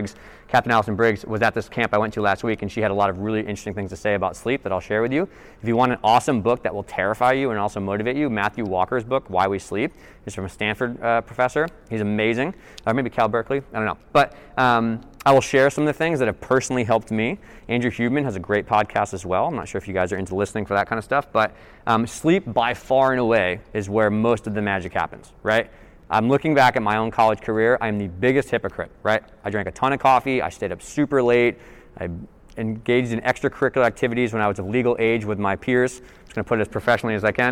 Captain Allison Briggs was at this camp I went to last week, and she had a lot of really interesting things to say about sleep that I'll share with you. If you want an awesome book that will terrify you and also motivate you, Matthew Walker's book, Why We Sleep, is from a Stanford professor. He's amazing. Or maybe Cal Berkeley, I don't know. But I will share some of the things that have personally helped me. Andrew Huberman has a great podcast as well. I'm not sure if you guys are into listening for that kind of stuff, but sleep by far and away is where most of the magic happens, right? I'm looking back at my own college career. I'm the biggest hypocrite, right? I drank a ton of coffee. I stayed up super late. I engaged in extracurricular activities when I was of legal age with my peers. I'm just going to put it as professionally as I can.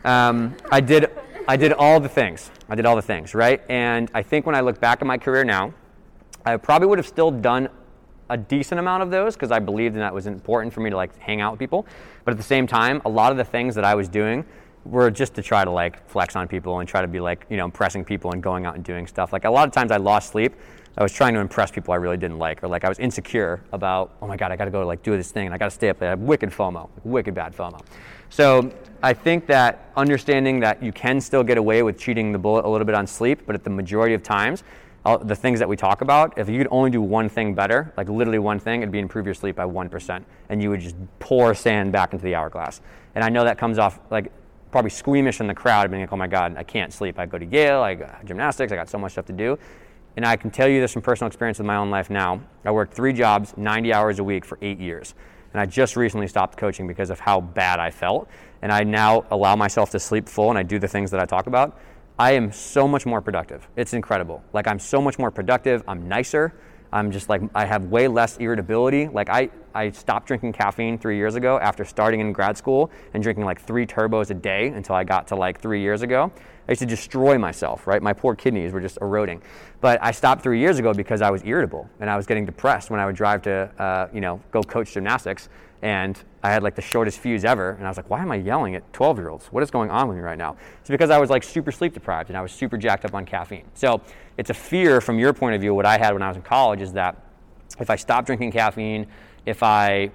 I did all the things. Right? And I think when I look back at my career now, I probably would have still done a decent amount of those because I believed that it was important for me to like hang out with people. But at the same time, a lot of the things that I was doing were just to try to like flex on people and try to be like, impressing people and going out and doing stuff. Like a lot of times I lost sleep. I was trying to impress people I really didn't like, or like I was insecure about, oh my God, I got to go like do this thing and I got to stay up there. I have wicked FOMO, wicked bad FOMO. So I think that understanding that you can still get away with cheating the bullet a little bit on sleep, but at the majority of times, the things that we talk about, if you could only do one thing better, like literally one thing, it'd be improve your sleep by 1%, and you would just pour sand back into the hourglass. And I know that comes off like probably squeamish in the crowd, being like, oh my God, I can't sleep. I go to Yale, I got gymnastics, I got so much stuff to do. And I can tell you this from personal experience with my own life now. I worked 3 jobs, 90 hours a week for 8 years. And I just recently stopped coaching because of how bad I felt. And I now allow myself to sleep full and I do the things that I talk about. I am so much more productive. It's incredible. Like I'm so much more productive. I'm nicer. I'm just like, I have way less irritability. Like I stopped drinking caffeine 3 years ago after starting in grad school and drinking like 3 turbos a day until I got to like 3 years ago. I used to destroy myself, right? My poor kidneys were just eroding. But I stopped 3 years ago because I was irritable and I was getting depressed when I would drive to, go coach gymnastics. And I had like the shortest fuse ever. And I was like, why am I yelling at 12-year-olds? What is going on with me right now? It's because I was like super sleep deprived and I was super jacked up on caffeine. So it's a fear from your point of view. What I had when I was in college is that if I stop drinking caffeine, if I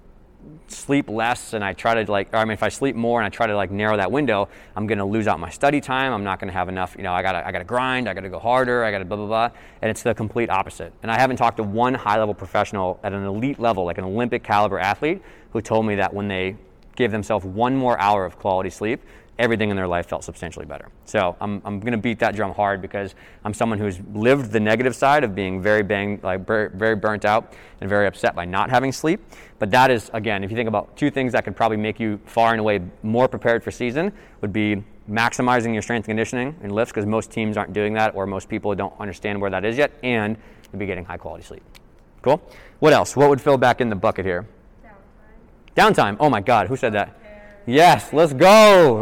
sleep less and I try to if I sleep more and I try to narrow that window, I'm going to lose out my study time. I'm not going to have enough, I got to grind, I got to go harder, I got to blah, blah, blah. And it's the complete opposite. And I haven't talked to one high-level professional at an elite level, like an Olympic caliber athlete, who told me that when they gave themselves 1 more hour of quality sleep, everything in their life felt substantially better. So I'm going to beat that drum hard because I'm someone who's lived the negative side of being very burnt out and very upset by not having sleep. But that is, again, if you think about 2 things that could probably make you far and away more prepared for season, would be maximizing your strength and conditioning in lifts, because most teams aren't doing that, or most people don't understand where that is yet, and you'd be getting high quality sleep. Cool? What else? What would fill back in the bucket here? Downtime. Oh my God, who said that? Yes, let's go.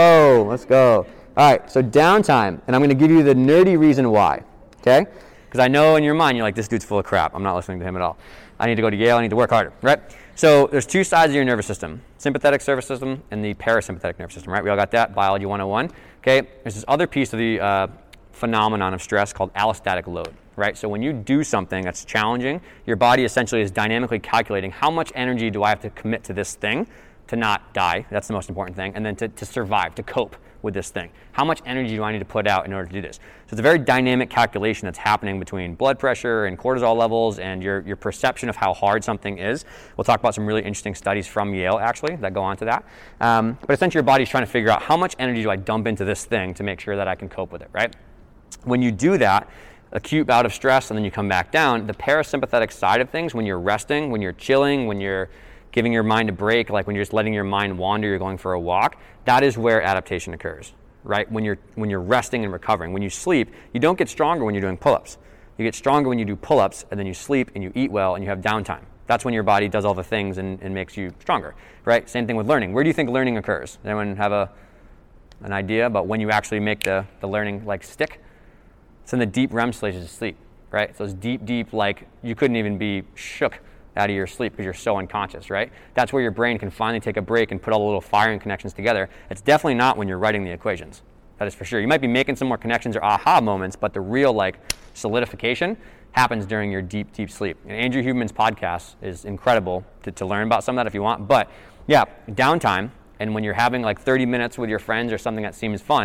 All right, so downtime, and I'm going to give you the nerdy reason why, okay? Because I know in your mind you're like, this dude's full of crap. I'm not listening to him at all. I need to go to Yale. I need to work harder, right? So there's 2 sides of your nervous system, sympathetic nervous system and the parasympathetic nervous system, right? We all got that, biology 101, okay? There's this other piece of the phenomenon of stress called allostatic load, right? So when you do something that's challenging, your body essentially is dynamically calculating how much energy do I have to commit to this thing to not die, that's the most important thing, and then to survive, to cope with this thing. How much energy do I need to put out in order to do this? So it's a very dynamic calculation that's happening between blood pressure and cortisol levels and your perception of how hard something is. We'll talk about some really interesting studies from Yale, actually, that go on to that. But essentially your body's trying to figure out how much energy do I dump into this thing to make sure that I can cope with it, right? When you do that, acute bout of stress, and then you come back down, the parasympathetic side of things, when you're resting, when you're chilling, when you're giving your mind a break, like when you're just letting your mind wander, you're going for a walk, that is where adaptation occurs, right? When you're resting and recovering. When you sleep, you don't get stronger when you're doing pull-ups. You get stronger when you do pull-ups, and then you sleep and you eat well and you have downtime. That's when your body does all the things and makes you stronger, right? Same thing with learning. Where do you think learning occurs? Does anyone have an idea about when you actually make the learning stick? It's in the deep REM stages of sleep, right? So it's deep, you couldn't even be shook out of your sleep because you're so unconscious, right? That's where your brain can finally take a break and put all the little firing connections together. It's definitely not when you're writing the equations. That is for sure. You might be making some more connections or aha moments, but the real solidification happens during your deep, deep sleep. And Andrew Huberman's podcast is incredible to learn about some of that if you want. But yeah, downtime, and when you're having 30 minutes with your friends or something that seems fun,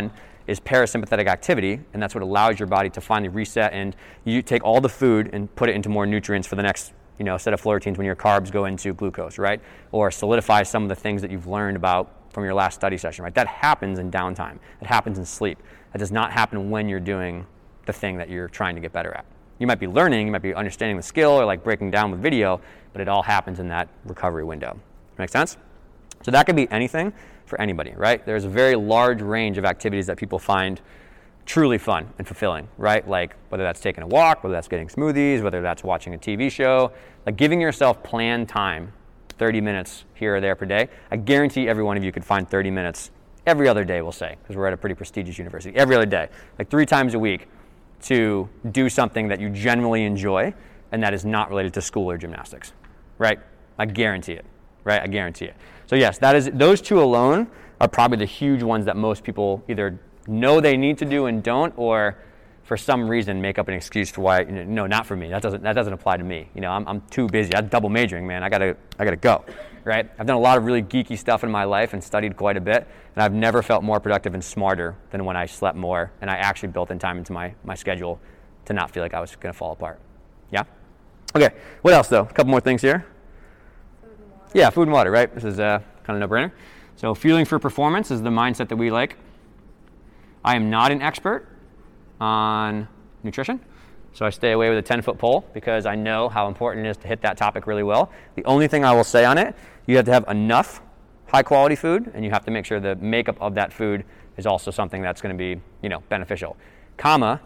is parasympathetic activity, and that's what allows your body to finally reset, and you take all the food and put it into more nutrients for the next set of flow routines when your carbs go into glucose, right? Or solidify some of the things that you've learned about from your last study session, right? That happens in downtime. It happens in sleep. That does not happen when you're doing the thing that you're trying to get better at. You might be learning, you might be understanding the skill or like breaking down with video, but it all happens in that recovery window. Make sense? So that could be anything for anybody, right? There's a very large range of activities that people find truly fun and fulfilling, right? Like whether that's taking a walk, whether that's getting smoothies, whether that's watching a TV show, like giving yourself planned time, 30 minutes here or there per day. I guarantee every one of you could find 30 minutes every other day, we'll say, because we're at a pretty prestigious university, every other day, like 3 times a week to do something that you genuinely enjoy and that is not related to school or gymnastics, right? I guarantee it, right? I guarantee it. So yes, those 2 alone are probably the huge ones that most people either know they need to do and don't, or for some reason make up an excuse for why, no, not for me. That doesn't apply to me. I'm too busy. I'm double majoring, man. I gotta go, right? I've done a lot of really geeky stuff in my life and studied quite a bit, and I've never felt more productive and smarter than when I slept more and I actually built in time into my schedule to not feel like I was gonna fall apart. Yeah? Okay, what else though? A couple more things here. Food and water. Yeah, food and water, right? This is kind of no-brainer. So fueling for performance is the mindset that we like. I am not an expert on nutrition, so I stay away with a 10-foot pole because I know how important it is to hit that topic really well. The only thing I will say on it, you have to have enough high-quality food, and you have to make sure the makeup of that food is also something that's going to be, beneficial. 5%,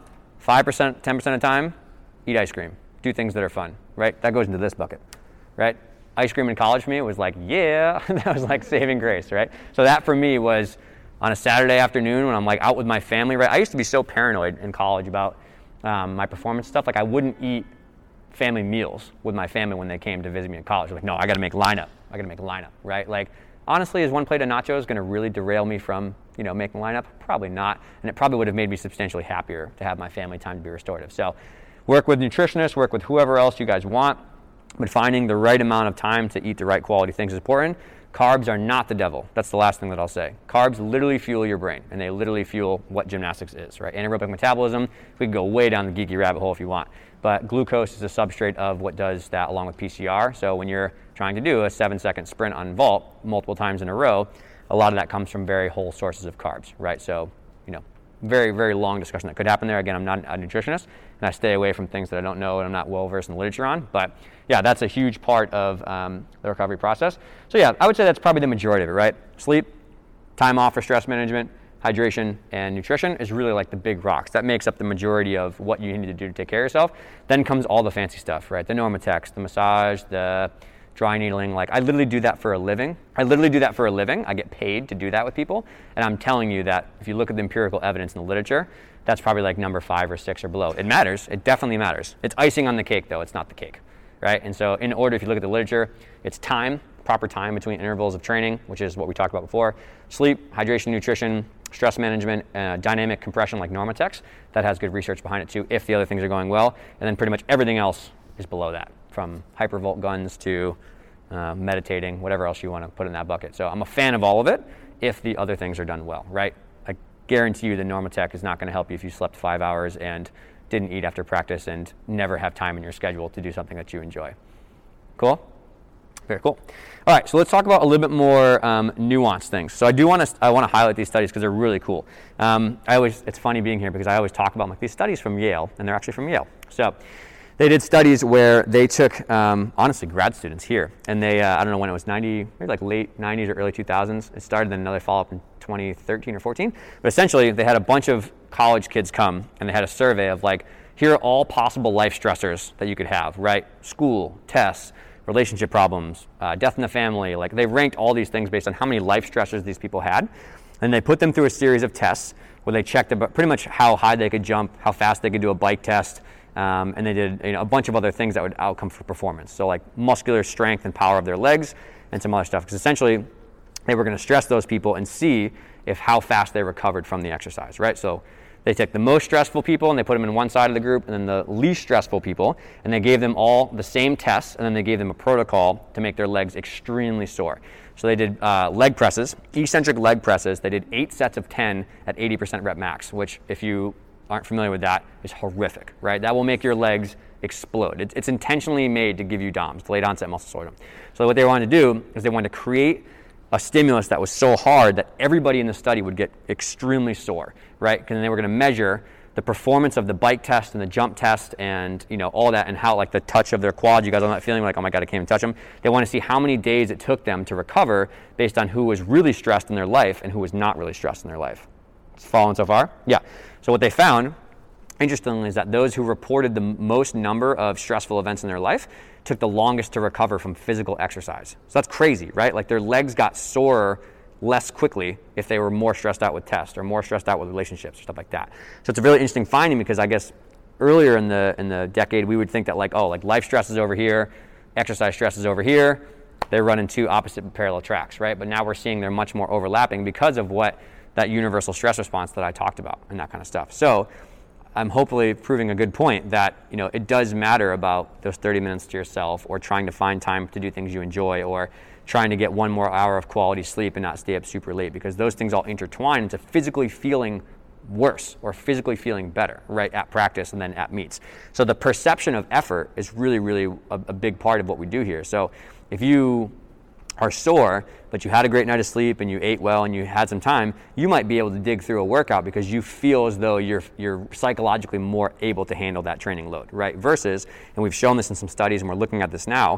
10% of the time, eat ice cream. Do things that are fun, right? That goes into this bucket, right? Ice cream in college for me was like, yeah, that was like saving grace, right? So that for me was on a Saturday afternoon when I'm like out with my family, right? I used to be so paranoid in college about my performance stuff. Like I wouldn't eat family meals with my family when they came to visit me in college. Like, no, I got to make lineup, right? Like honestly, is one plate of nachos going to really derail me from, making lineup? Probably not. And it probably would have made me substantially happier to have my family time to be restorative. So work with nutritionists, work with whoever else you guys want, but finding the right amount of time to eat the right quality things is important. Carbs are not the devil. That's the last thing that I'll say. Carbs literally fuel your brain, and they literally fuel what gymnastics is, right? Anaerobic metabolism, we can go way down the geeky rabbit hole if you want, but glucose is a substrate of what does that along with PCR. So when you're trying to do a 7-second sprint on vault multiple times in a row, a lot of that comes from very whole sources of carbs, right? So, very, very long discussion that could happen there. Again, I'm not a nutritionist, and I stay away from things that I don't know and I'm not well-versed in the literature on. But yeah, that's a huge part of the recovery process. So yeah, I would say that's probably the majority of it, right? Sleep, time off for stress management, hydration, and nutrition is really like the big rocks. That makes up the majority of what you need to do to take care of yourself. Then comes all the fancy stuff, right? The Normatex, the massage, the dry needling. Like I literally do that for a living. I get paid to do that with people. And I'm telling you that if you look at the empirical evidence in the literature, that's probably like number 5 or 6 or below. It matters. It definitely matters. It's icing on the cake though. It's not the cake, right? And so in order, if you look at the literature, it's time, proper time between intervals of training, which is what we talked about before, sleep, hydration, nutrition, stress management, dynamic compression like Normatex. That has good research behind it too, if the other things are going well. And then pretty much everything else is below that, from hypervolt guns to meditating, whatever else you want to put in that bucket. So I'm a fan of all of it if the other things are done well, right? I guarantee you the Normatec is not going to help you if you slept 5 hours and didn't eat after practice and never have time in your schedule to do something that you enjoy. Cool? Very cool. All right, so let's talk about a little bit more nuanced things. So I want to highlight these studies because they're really cool. It's funny being here because I always talk about these studies from Yale, and they're actually from Yale. So they did studies where they took, honestly, grad students here, and they, I don't know when it was, maybe like late 90s or early 2000s. It started, then another follow-up in 2013 or 14. But essentially, they had a bunch of college kids come, and they had a survey of like, here are all possible life stressors that you could have, right? School, tests, relationship problems, death in the family. Like they ranked all these things based on how many life stressors these people had, and they put them through a series of tests where they checked about pretty much how high they could jump, how fast they could do a bike test. And they did a bunch of other things that would outcome for performance. So like muscular strength and power of their legs and some other stuff. Because essentially they were going to stress those people and see if how fast they recovered from the exercise, right? So They took the most stressful people and they put them in one side of the group, and then the least stressful people, and they gave them all the same tests, and then they gave them a protocol to make their legs extremely sore. So they did leg presses, eccentric leg presses. They did 8 sets of 10 at 80% rep max, which, if you aren't familiar with that, is horrific, right? That will make your legs explode. It's intentionally made to give you DOMS, delayed onset muscle soreness. So what they wanted to do is they wanted to create a stimulus that was so hard that everybody in the study would get extremely sore, right? Because then they were going to measure the performance of the bike test and the jump test and, you know, all that, and how, like, the touch of their quads. You guys are not feeling like, oh my God, I can't even touch them. They want to see how many days it took them to recover based on who was really stressed in their life and who was not really stressed in their life. It's following so far? Yeah. So what they found, interestingly, is that those who reported the most number of stressful events in their life took the longest to recover from physical exercise. So that's crazy, right? Like, their legs got sore less quickly if they were more stressed out with tests or more stressed out with relationships or stuff like that. So it's a really interesting finding, because I guess earlier in the decade we would think that, like, oh, like, life stress is over here, exercise stress is over here. They're running two opposite but parallel tracks, right? But now we're seeing they're much more overlapping because of what that universal stress response that I talked about and that kind of stuff. So I'm hopefully proving a good point that, you know, it does matter about those 30 minutes to yourself, or trying to find time to do things you enjoy, or trying to get one more hour of quality sleep and not stay up super late, because those things all intertwine into physically feeling worse or physically feeling better, right, at practice and then at meets. So the perception of effort is really, really a big part of what we do here. So if you are sore, but you had a great night of sleep and you ate well and you had some time, you might be able to dig through a workout because you feel as though you're psychologically more able to handle that training load, right? Versus, and we've shown this in some studies and we're looking at this now,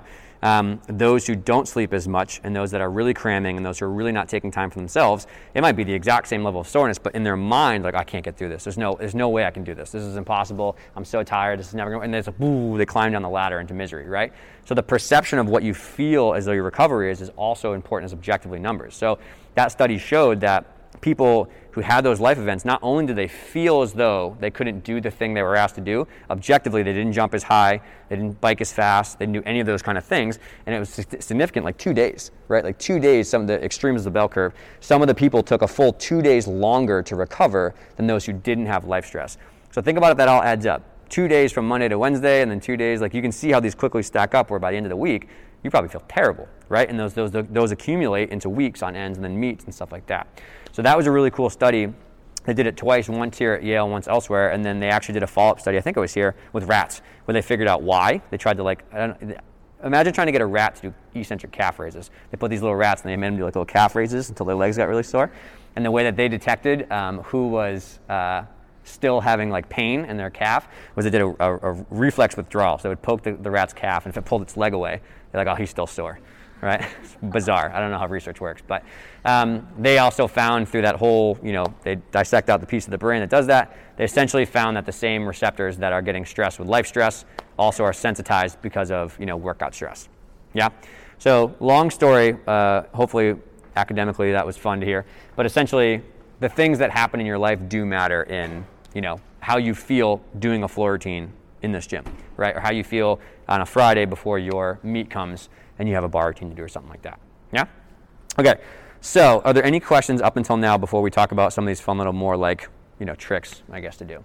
those who don't sleep as much and those that are really cramming and those who are really not taking time for themselves, it might be the exact same level of soreness, but in their mind, like, I can't get through this. There's no way I can do this. This is impossible. I'm so tired. This is never going to, and there's they climb down the ladder into misery, right? So the perception of what you feel as though your recovery is also important as objectively numbers. So that study showed that people who had those life events, not only did they feel as though they couldn't do the thing they were asked to do, objectively they didn't jump as high, they didn't bike as fast, they didn't do any of those kind of things, and it was significant, like 2 days, right? Like 2 days, some of the extremes of the bell curve, some of the people took a full 2 days longer to recover than those who didn't have life stress. So think about if that all adds up. 2 days from Monday to Wednesday, and then 2 days, like, you can see how these quickly stack up, where by the end of the week, you probably feel terrible, right? And those accumulate into weeks on ends and then meets and stuff like that. So that was a really cool study. They did it twice, once here at Yale, once elsewhere, and then they actually did a follow-up study, I think it was here, with rats, where they figured out why. They tried to, like, imagine trying to get a rat to do eccentric calf raises. They put these little rats and they made them do, like, little calf raises until their legs got really sore. And the way that they detected who was still having, like, pain in their calf was they did a reflex withdrawal. So they would poke the rat's calf, and if it pulled its leg away, they're like, oh, he's still sore, right? It's bizarre. I don't know how research works, but they also found through that whole, they dissect out the piece of the brain that does that. They essentially found that the same receptors that are getting stressed with life stress also are sensitized because of, workout stress. Yeah. So long story, hopefully academically that was fun to hear, but essentially the things that happen in your life do matter in, how you feel doing a floor routine in this gym, right? Or how you feel on a Friday before your meet comes and you have a bar routine to do or something like that. Yeah? Okay. So are there any questions up until now before we talk about some of these fun little more like, tricks, I guess, to do?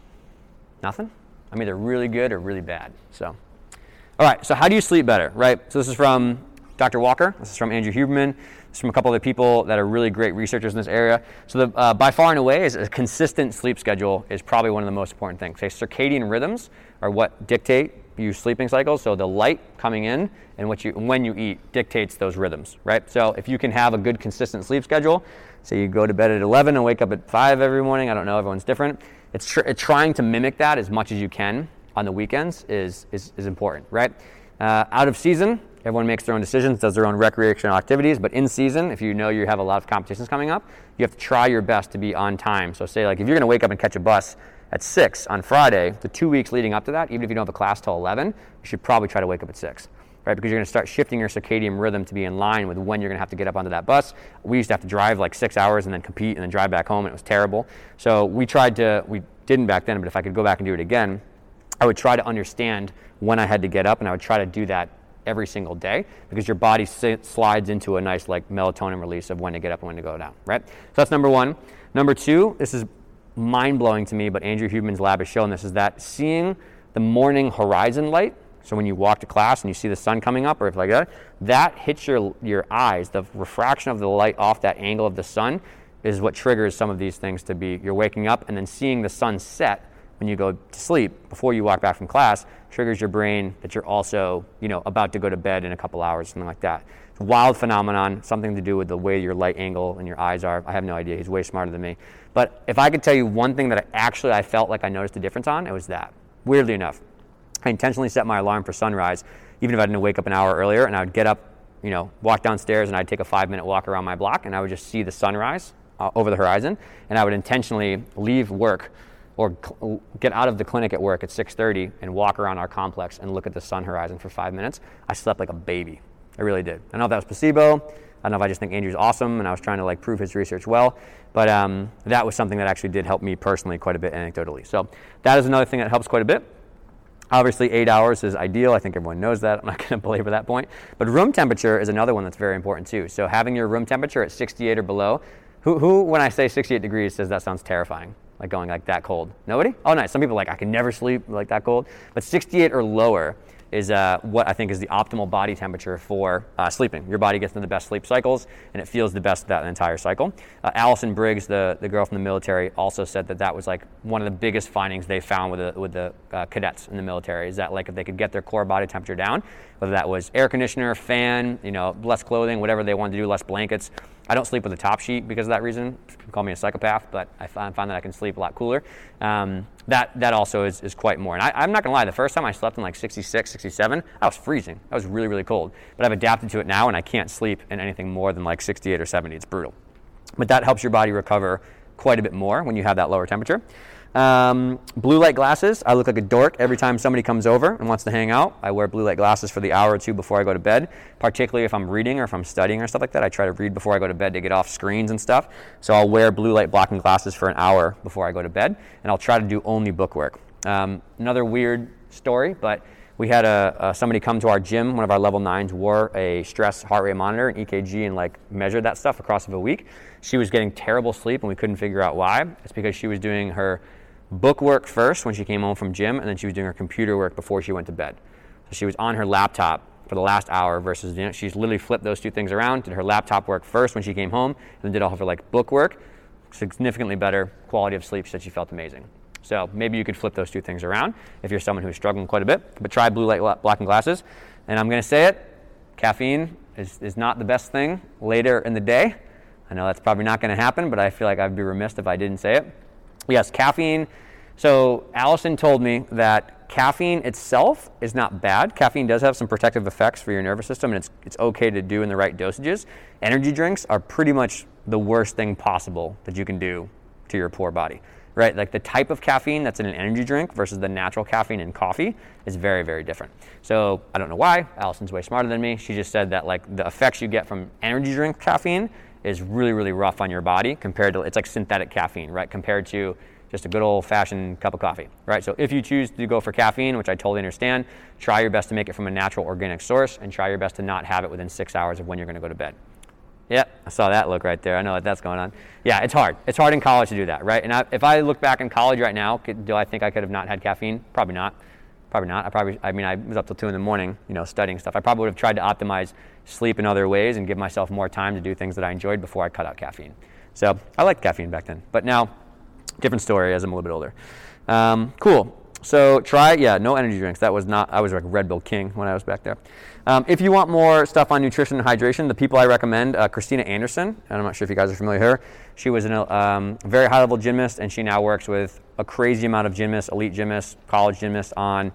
Nothing? I'm either really good or really bad. So, all right. So how do you sleep better, right? So this is from Dr. Walker. This is from Andrew Huberman. This is from a couple other people that are really great researchers in this area. So by far and away, is a consistent sleep schedule is probably one of the most important things. Say circadian rhythms are what dictate your sleeping cycles. So the light coming in and when you eat dictates those rhythms, right? So if you can have a good consistent sleep schedule, say you go to bed at 11 and wake up at 5 every morning, I don't know, everyone's different. It's trying to mimic that as much as you can on the weekends is important, right? Out of season, everyone makes their own decisions, does their own recreational activities, but in season, if you know you have a lot of competitions coming up, you have to try your best to be on time. So say, like, if you're going to wake up and catch a bus at 6 on Friday, the 2 weeks leading up to that, even if you don't have a class till 11, you should probably try to wake up at 6, right? Because you're going to start shifting your circadian rhythm to be in line with when you're going to have to get up onto that bus. We used to have to drive like 6 hours and then compete and then drive back home, and it was terrible. So we didn't back then, but if I could go back and do it again, I would try to understand when I had to get up, and I would try to do that every single day, because your body slides into a nice like melatonin release of when to get up and when to go down, right? So that's number one. Number two, this is mind-blowing to me, but Andrew Huberman's lab has shown this, is that seeing the morning horizon light, so when you walk to class and you see the sun coming up or if like that, that hits your eyes. The refraction of the light off that angle of the sun is what triggers some of these things to be, you're waking up and then seeing the sun set when you go to sleep before you walk back from class triggers your brain that you're also, about to go to bed in a couple hours, something like that. It's a wild phenomenon, something to do with the way your light angle and your eyes are. I have no idea. He's way smarter than me. But if I could tell you one thing that I felt like I noticed a difference on, it was that. Weirdly enough, I intentionally set my alarm for sunrise, even if I didn't wake up an hour earlier, and I would get up, walk downstairs, and I'd take a 5-minute walk around my block, and I would just see the sunrise over the horizon, and I would intentionally leave work or get out of the clinic at work at 6:30 and walk around our complex and look at the sun horizon for 5 minutes. I slept like a baby. I really did. I don't know if that was placebo. I don't know if I just think Andrew's awesome and I was trying to prove his research well, but that was something that actually did help me personally quite a bit anecdotally. So that is another thing that helps quite a bit. Obviously 8 hours is ideal. I think everyone knows that. I'm not going to belabor that point. But room temperature is another one that's very important too. So having your room temperature at 68 or below, who when I say 68 degrees says that sounds terrifying? Like going like that cold? Nobody? Oh, nice. Some people are like, I can never sleep like that cold. But 68 or lower is what I think is the optimal body temperature for sleeping. Your body gets into the best sleep cycles, and it feels the best that entire cycle. Allison Briggs, the girl from the military, also said that was like one of the biggest findings they found with the cadets in the military, is that if they could get their core body temperature down, whether that was air conditioner, fan, less clothing, whatever they wanted to do, less blankets. I don't sleep with a top sheet because of that reason. People call me a psychopath, but I find that I can sleep a lot cooler. That also is quite more. And I'm not going to lie, the first time I slept in 66, 67, I was freezing. I was really, really cold. But I've adapted to it now, and I can't sleep in anything more than 68 or 70. It's brutal. But that helps your body recover quite a bit more when you have that lower temperature. Blue light glasses. I look like a dork every time somebody comes over and wants to hang out. I wear blue light glasses for the hour or two before I go to bed, particularly if I'm reading or if I'm studying or stuff like that. I try to read before I go to bed to get off screens and stuff. So I'll wear blue light blocking glasses for an hour before I go to bed, and I'll try to do only book work. Another weird story, but we had somebody come to our gym. One of our level 9s wore a stress heart rate monitor, an EKG, and measured that stuff across a week. She was getting terrible sleep, and we couldn't figure out why. It's because she was doing her book work first when she came home from gym, and then she was doing her computer work before she went to bed. So she was on her laptop for the last hour versus she's literally flipped those two things around, did her laptop work first when she came home, and then did all of her book work. Significantly better quality of sleep. She said she felt amazing. So maybe you could flip those two things around if you're someone who's struggling quite a bit. But try blue light blocking glasses. And I'm going to say it, caffeine is not the best thing later in the day. I know that's probably not going to happen, but I feel like I'd be remiss if I didn't say it. Yes, caffeine. So Allison told me that caffeine itself is not bad. Caffeine does have some protective effects for your nervous system, and it's okay to do in the right dosages. Energy drinks are pretty much the worst thing possible that you can do to your poor body, right? The type of caffeine that's in an energy drink versus the natural caffeine in coffee is very, very different. So I don't know why. Allison's way smarter than me. She just said that the effects you get from energy drink caffeine is really, really rough on your body compared to, it's like synthetic caffeine, right? Compared to just a good old-fashioned cup of coffee, right? So if you choose to go for caffeine, which I totally understand, try your best to make it from a natural organic source, and try your best to not have it within 6 hours of when you're going to go to bed. Yeah, I saw that look right there. I know that's going on. Yeah, it's hard. It's hard in college to do that, right? And if I look back in college right now, do I think I could have not had caffeine? Probably not. Probably not. I was up till 2 a.m, studying stuff. I probably would have tried to optimize sleep in other ways and give myself more time to do things that I enjoyed before I cut out caffeine. So I liked caffeine back then, but now, different story as I'm a little bit older. Cool. So no energy drinks. I was like Red Bull King when I was back there. If you want more stuff on nutrition and hydration, the people I recommend, Christina Anderson, and I'm not sure if you guys are familiar with her. She was a very high-level gymnast, and she now works with a crazy amount of gymnasts, elite gymnasts, college gymnasts on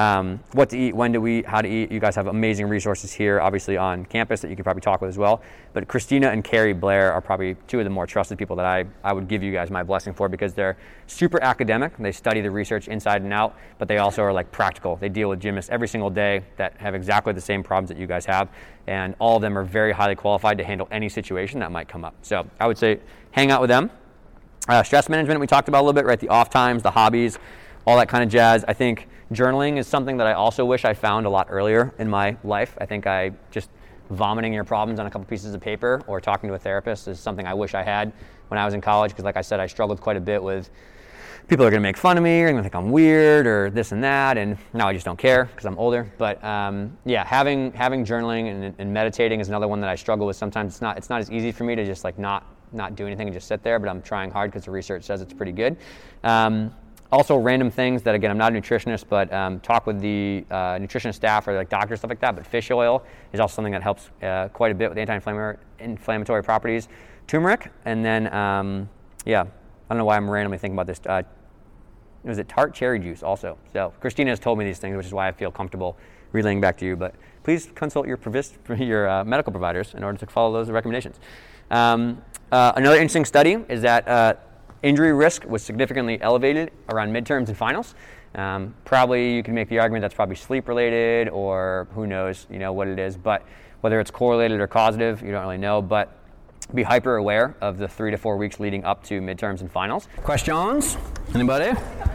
what to eat, when to eat, how to eat. You guys have amazing resources here, obviously on campus that you could probably talk with as well. But Christina and Carrie Blair are probably two of the more trusted people that I would give you guys my blessing for, because they're super academic. They study the research inside and out, but they also are practical. They deal with gymnasts every single day that have exactly the same problems that you guys have, and all of them are very highly qualified to handle any situation that might come up. So I would say hang out with them. Stress management we talked about a little bit, right? The off times, the hobbies, all that kind of jazz. I think journaling is something that I also wish I found a lot earlier in my life. I think I just vomiting your problems on a couple pieces of paper or talking to a therapist is something I wish I had when I was in college, because like I said, I struggled quite a bit with people are going to make fun of me, or going to think I'm weird or this and that, and now I just don't care because I'm older. But yeah, having journaling and meditating is another one that I struggle with sometimes. It's not as easy for me to just like not do anything and just sit there, but I'm trying hard because the research says it's pretty good. Also random things that, again, I'm not a nutritionist, but talk with the nutritionist staff or like doctors, stuff like that. But fish oil is also something that helps quite a bit with anti-inflammatory properties. Turmeric, and then, yeah, I don't know why I'm randomly thinking about this. Was it tart cherry juice also? So Christina has told me these things, which is why I feel comfortable relaying back to you. But please consult your medical providers in order to follow those recommendations. Another interesting study is that injury risk was significantly elevated around midterms and finals. Probably you can make the argument that's probably sleep related, or who knows, what it is. But whether it's correlated or causative, you don't really know. But be hyper aware of the 3 to 4 weeks leading up to midterms and finals. Questions? Anybody?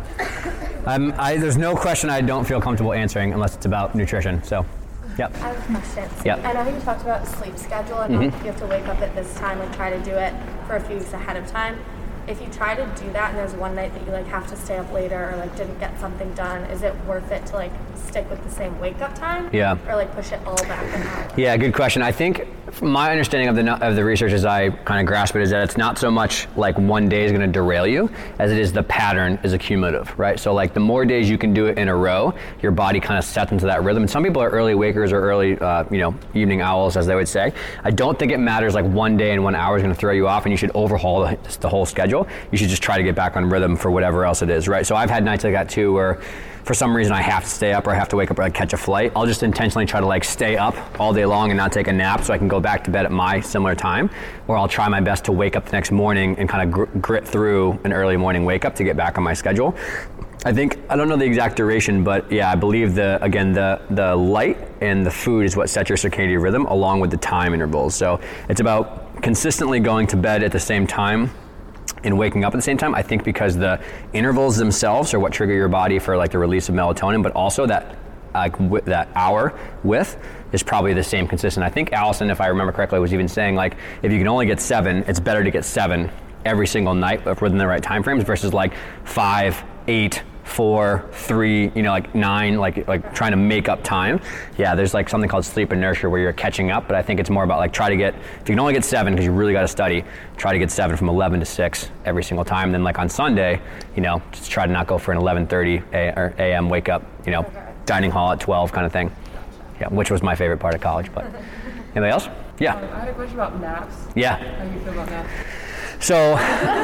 There's no question I don't feel comfortable answering unless it's about nutrition. So, yep. I have a question. Yep. I know you talked about sleep schedule and how you have to wake up at this time and try to do it for a few weeks ahead of time. If you try to do that and there's one night that you like have to stay up later or like didn't get something done, is it worth it to like stick with the same wake up time? Yeah. Or like push it all back an hour? Yeah, good question. I think my understanding of the research as I kind of grasp it is that it's not so much like one day is going to derail you as it is the pattern is accumulative, right? So like the more days you can do it in a row, your body kind of sets into that rhythm. And some people are early wakers or early, evening owls, as they would say. I don't think it matters like one day and 1 hour is going to throw you off and you should overhaul the whole schedule. You should just try to get back on rhythm for whatever else it is, right? So I've had nights like that too where for some reason I have to stay up or I have to wake up or I catch a flight. I'll just intentionally try to like stay up all day long and not take a nap so I can go back to bed at my similar time, or I'll try my best to wake up the next morning and kind of grit through an early morning wake up to get back on my schedule. I don't know the exact duration, but yeah, I believe the light and the food is what sets your circadian rhythm along with the time intervals. So it's about consistently going to bed at the same time and waking up at the same time. I think because the intervals themselves are what trigger your body for like the release of melatonin, but also that that hour width is probably the same consistent. I think Allison, if I remember correctly, was even saying like if you can only get 7, it's better to get 7 every single night, but within the right time frames versus like 5, 8, 4, 3, like 9, like trying to make up time. Yeah, there's like something called sleep inertia where you're catching up, but I think it's more about like try to get, if you can only get 7 because you really got to study, try to get 7 from 11 to 6 every single time. And then like on Sunday, just try to not go for an 11:30 a.m. wake up, dining hall at 12 kind of thing. Yeah, which was my favorite part of college. But anybody else? Yeah. I had a question about naps. Yeah. How do you feel about naps? So.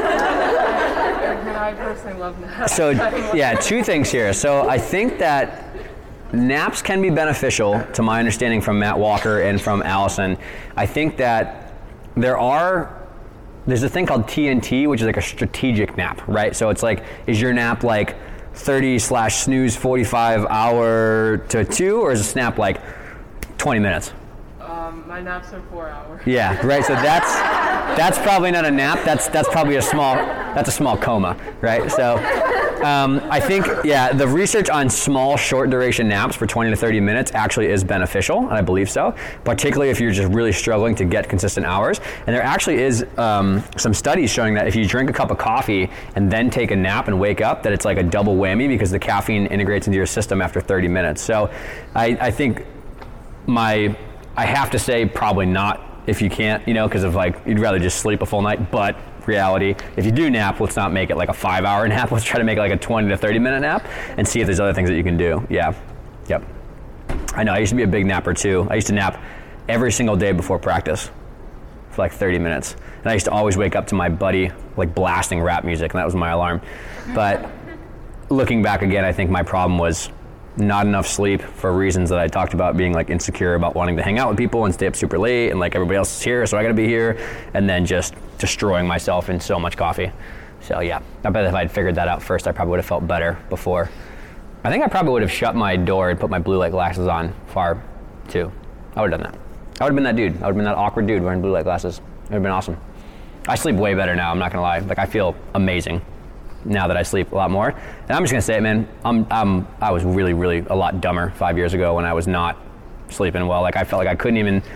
I personally love naps. So yeah, 2 things here. So I think that naps can be beneficial, to my understanding from Matt Walker and from Allison. I think that there's a thing called TNT, which is like a strategic nap, right? So it's like, is your nap like 30/snooze 45 hour to 2, or is a snap like 20 minutes? My naps are 4 hours. Yeah, right. So that's probably not a nap. That's probably a small coma, right? So I think the research on small short duration naps for 20 to 30 minutes actually is beneficial, and I believe so, particularly if you're just really struggling to get consistent hours. And there actually is some studies showing that if you drink a cup of coffee and then take a nap and wake up, that it's like a double whammy because the caffeine integrates into your system after 30 minutes. So I think I have to say probably not if you can't, because of like, you'd rather just sleep a full night, but reality, if you do nap, let's not make it like a 5-hour nap. Let's try to make it like a 20 to 30 minute nap and see if there's other things that you can do. Yeah. Yep. I know, I used to be a big napper too. I used to nap every single day before practice for like 30 minutes. And I used to always wake up to my buddy like blasting rap music, and that was my alarm. But looking back again, I think my problem was not enough sleep for reasons that I talked about, being like insecure about wanting to hang out with people and stay up super late, and like everybody else is here, so I gotta be here, and then just destroying myself in so much coffee. So yeah, I bet if I'd figured that out first, I probably would have felt better before. I think I probably would have shut my door and put my blue light glasses on far too. I would have done that. I would have been that dude. I would have been that awkward dude wearing blue light glasses. It would have been awesome. I sleep way better now, I'm not gonna lie. Like I feel amazing now that I sleep a lot more. And I'm just gonna say it, man, I was really, really a lot dumber 5 years ago when I was not sleeping well. Like I felt like I couldn't even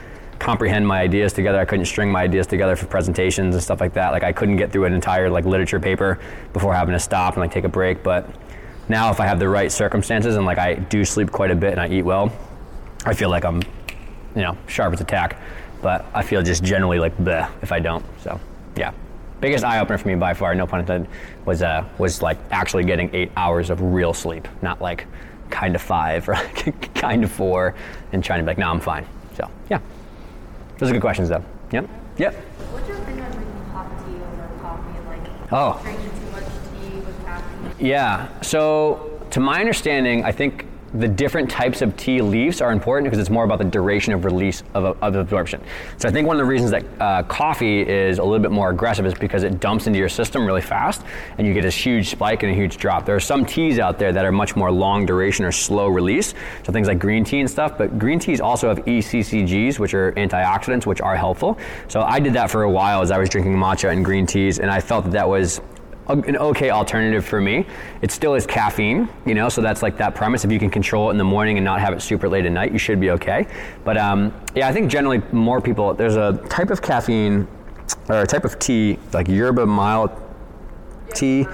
comprehend my ideas together. I couldn't string my ideas together for presentations and stuff like that. Like I couldn't get through an entire like literature paper before having to stop and like take a break. But now if I have the right circumstances and like I do sleep quite a bit and I eat well, I feel like I'm, sharp as a tack. But I feel just generally like bleh if I don't. So yeah, biggest eye opener for me by far, no pun intended, was like actually getting 8 hours of real sleep, not like kind of 5 or like kind of 4 and trying to be like, no, I'm fine. So yeah, those are good questions though. Yep. What's your opinion on drinking hot tea over coffee? Oh. Drinking too much tea with caffeine? Yeah, so to my understanding, I think the different types of tea leaves are important because it's more about the duration of release of absorption. So I think one of the reasons that coffee is a little bit more aggressive is because it dumps into your system really fast and you get this huge spike and a huge drop. There are some teas out there that are much more long duration or slow release, so things like green tea and stuff, but green teas also have ECCGs, which are antioxidants, which are helpful. So I did that for a while as I was drinking matcha and green teas, and I felt that was an okay alternative for me. It still is caffeine, so that's like that premise. If you can control it in the morning and not have it super late at night, you should be okay. But yeah, I think generally more people, there's a type of caffeine or a type of tea, like yerba mate,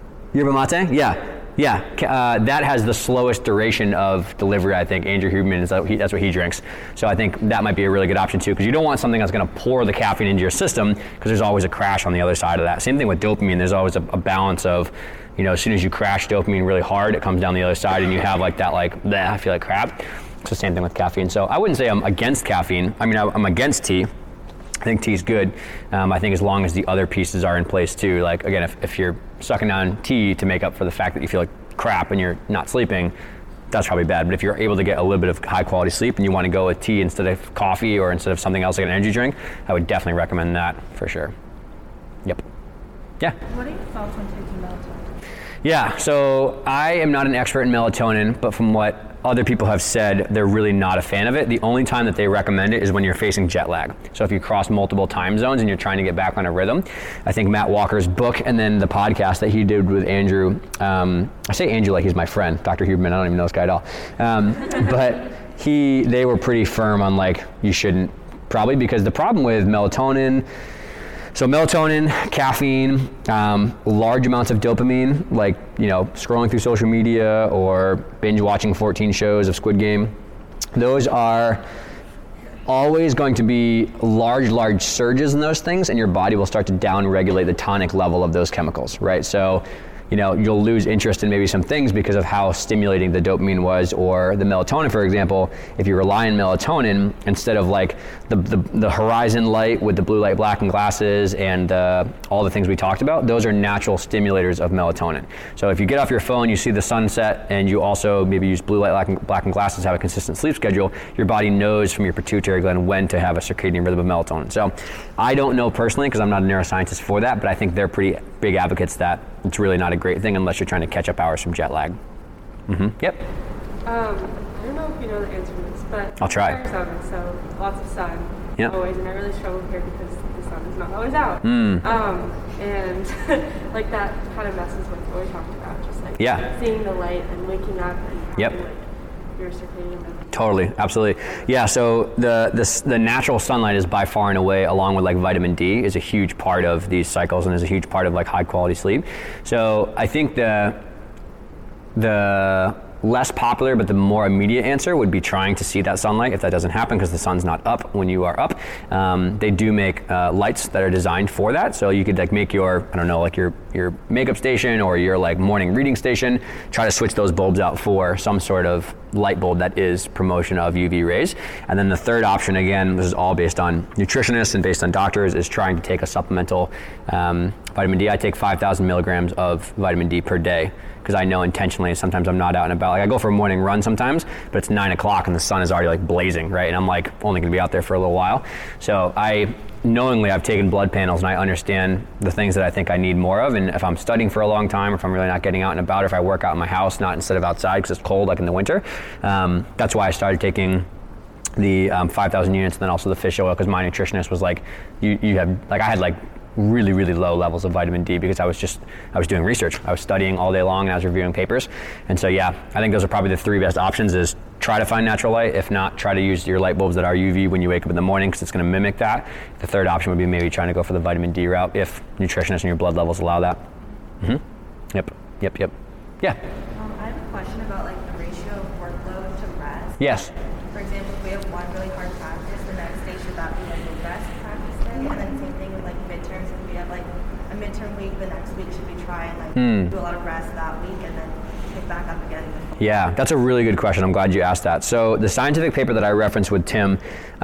that has the slowest duration of delivery, I think. Andrew Huberman, that's what he drinks. So I think that might be a really good option too, because you don't want something that's going to pour the caffeine into your system, because there's always a crash on the other side of that. Same thing with dopamine. There's always a balance of, as soon as you crash dopamine really hard, it comes down the other side and you have like that, like, bleh, I feel like crap. It's the same thing with caffeine. So I wouldn't say I'm against caffeine. I mean, I'm against tea. I think tea's good. I think as long as the other pieces are in place too. Like again, if you're sucking down tea to make up for the fact that you feel like crap and you're not sleeping, that's probably bad. But if you're able to get a little bit of high quality sleep and you want to go with tea instead of coffee or instead of something else like an energy drink, I would definitely recommend that for sure. Yep. Yeah. What are your thoughts on taking melatonin? Yeah, so I am not an expert in melatonin, but from what other people have said, they're really not a fan of it. The only time that they recommend it is when you're facing jet lag. So if you cross multiple time zones and you're trying to get back on a rhythm. I think Matt Walker's book and then the podcast that he did with Andrew, I say Andrew like he's my friend, Dr. Huberman, I don't even know this guy at all. But they were pretty firm on like, you shouldn't probably, because the problem with melatonin, so melatonin, caffeine, large amounts of dopamine, like, scrolling through social media or binge watching 14 shows of Squid Game, those are always going to be large surges in those things, and your body will start to down-regulate the tonic level of those chemicals, right? So, you'll lose interest in maybe some things because of how stimulating the dopamine was, or the melatonin, for example. If you rely on melatonin instead of like the horizon light with the blue light blackened glasses and all the things we talked about, those are natural stimulators of melatonin. So if you get off your phone, you see the sunset, and you also maybe use blue light blackened glasses, have a consistent sleep schedule, your body knows from your pituitary gland when to have a circadian rhythm of melatonin. So I don't know personally, because I'm not a neuroscientist for that, but I think they're pretty big advocates that it's really not a great thing unless you're trying to catch up hours from jet lag. Yep. I don't know if you know the answer to this, but I'll try. I'm 7, so lots of sun Yep. always, and I really struggle here because the sun is not always out. And like that kind of messes with what we talked about, just like seeing the light and waking up and having like your circadian rhythm. Totally, absolutely. Yeah, so the natural sunlight is by far and away, along with like vitamin D, is a huge part of these cycles and is a huge part of like high quality sleep. So I think the less popular but the more immediate answer would be trying to see that sunlight if that doesn't happen, because the sun's not up when you are up. They do make lights that are designed for that, so you could like make your, I don't know, like your makeup station or your like morning reading station, try to switch those bulbs out for some sort of light bulb that is promotion of UV rays. And then the third option, again, this is all based on nutritionists and based on doctors, is trying to take a supplemental vitamin D. I take 5,000 milligrams of vitamin D per day, because I know intentionally sometimes I'm not out and about. Like I go for a morning run sometimes, but it's 9 o'clock and the sun is already like blazing, right? And I'm like only gonna be out there for a little while. So I've taken blood panels and I understand the things that I think I need more of. And if I'm studying for a long time, or if I'm really not getting out and about, or if I work out in my house, not instead of outside because it's cold like in the winter, that's why I started taking the 5,000 units and then also the fish oil, because my nutritionist was like, you have, like I had like really, really low levels of vitamin D because I was doing research. I was studying all day long and I was reviewing papers. And so yeah, I think those are probably the 3 best options is try to find natural light. If not, try to use your light bulbs that are UV when you wake up in the morning because it's going to mimic that. The third option would be maybe trying to go for the vitamin D route if nutritionists and your blood levels allow that. Yep. Yeah. I have a question about like the ratio of workload to rest. Yes. For example, if we have one really hard practice, the next day should that be like a rest practice day? And then same thing with like midterms. If we have like a midterm week, the next week should we try and like do a lot of rest that week and then pick back up again? Yeah, that's a really good question. I'm glad you asked that. So the scientific paper that I referenced with Tim,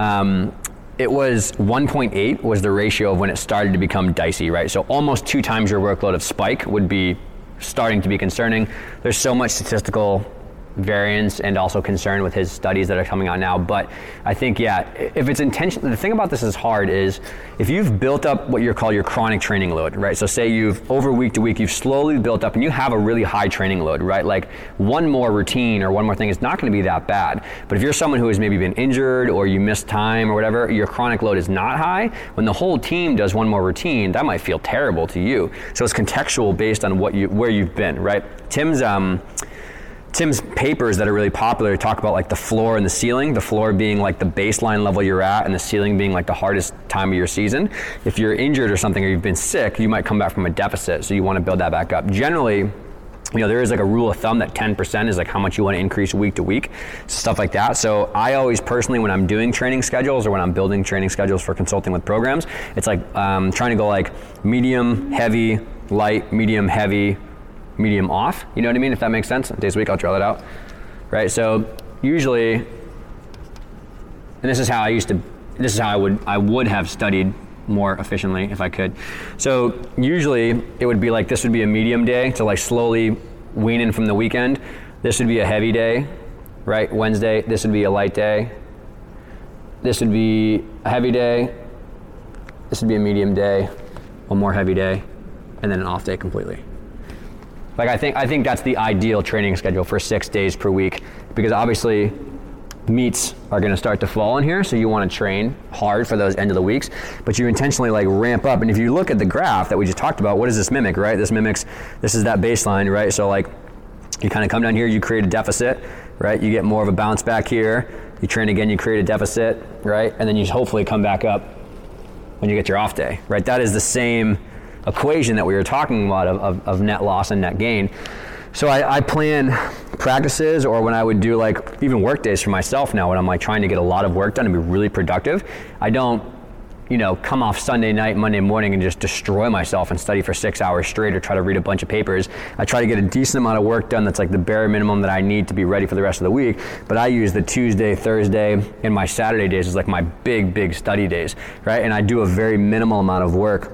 it was 1.8 was the ratio of when it started to become dicey, right? So almost 2 times your workload of spike would be starting to be concerning. There's so much statistical variance and also concern with his studies that are coming out now. But I think, yeah, if it's intentional, the thing about this is hard is if you've built up what you call your chronic training load, right? So say you've over week to week, you've slowly built up and you have a really high training load, right? Like one more routine or one more thing is not going to be that bad. But if you're someone who has maybe been injured or you missed time or whatever, your chronic load is not high. When the whole team does one more routine, that might feel terrible to you. So it's contextual based on where you've been, right? Tim's papers that are really popular talk about like the floor and the ceiling, the floor being like the baseline level you're at and the ceiling being like the hardest time of your season. If you're injured or something or you've been sick, you might come back from a deficit. So you want to build that back up. Generally, there is like a rule of thumb that 10% is like how much you want to increase week to week, stuff like that. So I always personally, when I'm doing training schedules or when I'm building training schedules for consulting with programs, it's like trying to go like medium, heavy, light, medium, heavy, medium off, you know what I mean? If that makes sense. Days a week, I'll draw that out, right? So usually, and this is how I would have studied more efficiently if I could. So usually it would be like, this would be a medium day to like slowly wean in from the weekend. This would be a heavy day, right? Wednesday, this would be a light day. This would be a heavy day. This would be a medium day, one more heavy day, and then an off day completely. Like I think that's the ideal training schedule for 6 days per week because obviously meets are going to start to fall in here, so you want to train hard for those end of the weeks, but you intentionally like ramp up. And if you look at the graph that we just talked about, what does this mimic, right? This is that baseline, right? So like you kind of come down here, you create a deficit, right? You get more of a bounce back here. You train again, you create a deficit, right? And then you hopefully come back up when you get your off day, right? That is the same equation that we were talking about of net loss and net gain. So I plan practices, or when I would do like even work days for myself now when I'm like trying to get a lot of work done and be really productive, I don't, come off Sunday night, Monday morning and just destroy myself and study for 6 hours straight or try to read a bunch of papers. I try to get a decent amount of work done that's like the bare minimum that I need to be ready for the rest of the week. But I use the Tuesday, Thursday, and my Saturday days as like my big study days, right? And I do a very minimal amount of work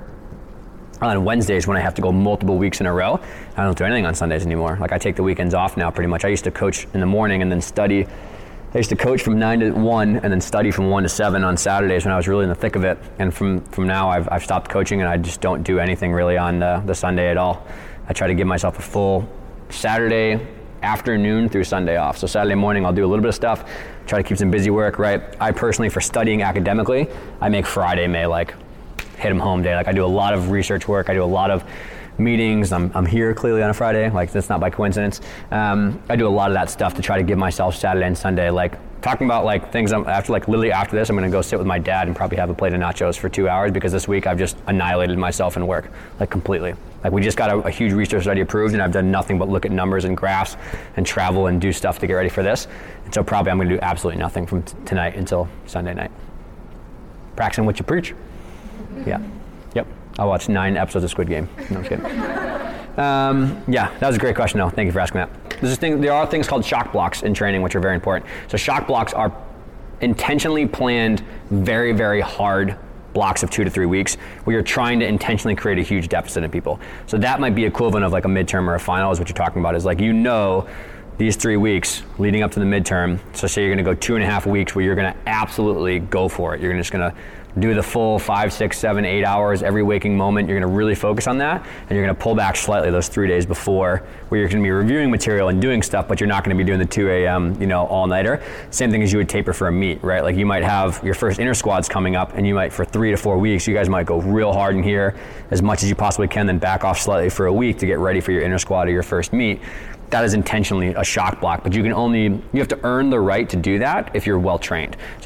on Wednesdays when I have to go multiple weeks in a row. I don't do anything on Sundays anymore. Like I take the weekends off now pretty much. I used to coach in the morning and then study. I used to coach from 9 to 1 and then study from 1 to 7 on Saturdays when I was really in the thick of it. And from now I've stopped coaching and I just don't do anything really on the Sunday at all. I try to give myself a full Saturday afternoon through Sunday off. So Saturday morning I'll do a little bit of stuff, try to keep some busy work, right? I personally, for studying academically, I make Friday May like hit 'em home day. Like I do a lot of research work. I do a lot of meetings. I'm here clearly on a Friday. Like that's not by coincidence. I do a lot of that stuff to try to give myself Saturday and Sunday. Like talking about like things literally after this, I'm going to go sit with my dad and probably have a plate of nachos for 2 hours because this week I've just annihilated myself in work, like completely. Like we just got a huge research study approved and I've done nothing but look at numbers and graphs and travel and do stuff to get ready for this. And so probably I'm going to do absolutely nothing from tonight until Sunday night. Practicing what you preach. Yeah. Yep. I watched 9 episodes of Squid Game. No, I'm just kidding. Yeah, that was a great question, though. Thank you for asking that. There are things called shock blocks in training, which are very important. So shock blocks are intentionally planned, very, very hard blocks of 2 to 3 weeks where you're trying to intentionally create a huge deficit in people. So that might be equivalent of like a midterm or a final is what you're talking about, is like these 3 weeks leading up to the midterm, so say you're going to go 2.5 weeks where you're going to absolutely go for it. You're just going to do the full 5, 6, 7, 8 hours every waking moment. You're going to really focus on that, and you're going to pull back slightly those 3 days before, where you're going to be reviewing material and doing stuff, but you're not going to be doing the 2 a.m. all-nighter. Same thing as you would taper for a meet, right? Like you might have your first inner squads coming up, and you might, for 3 to 4 weeks, you guys might go real hard in here as much as you possibly can, then back off slightly for a week to get ready for your inner squad or your first meet. That is intentionally a shock block, but you have to earn the right to do that if you're well trained. So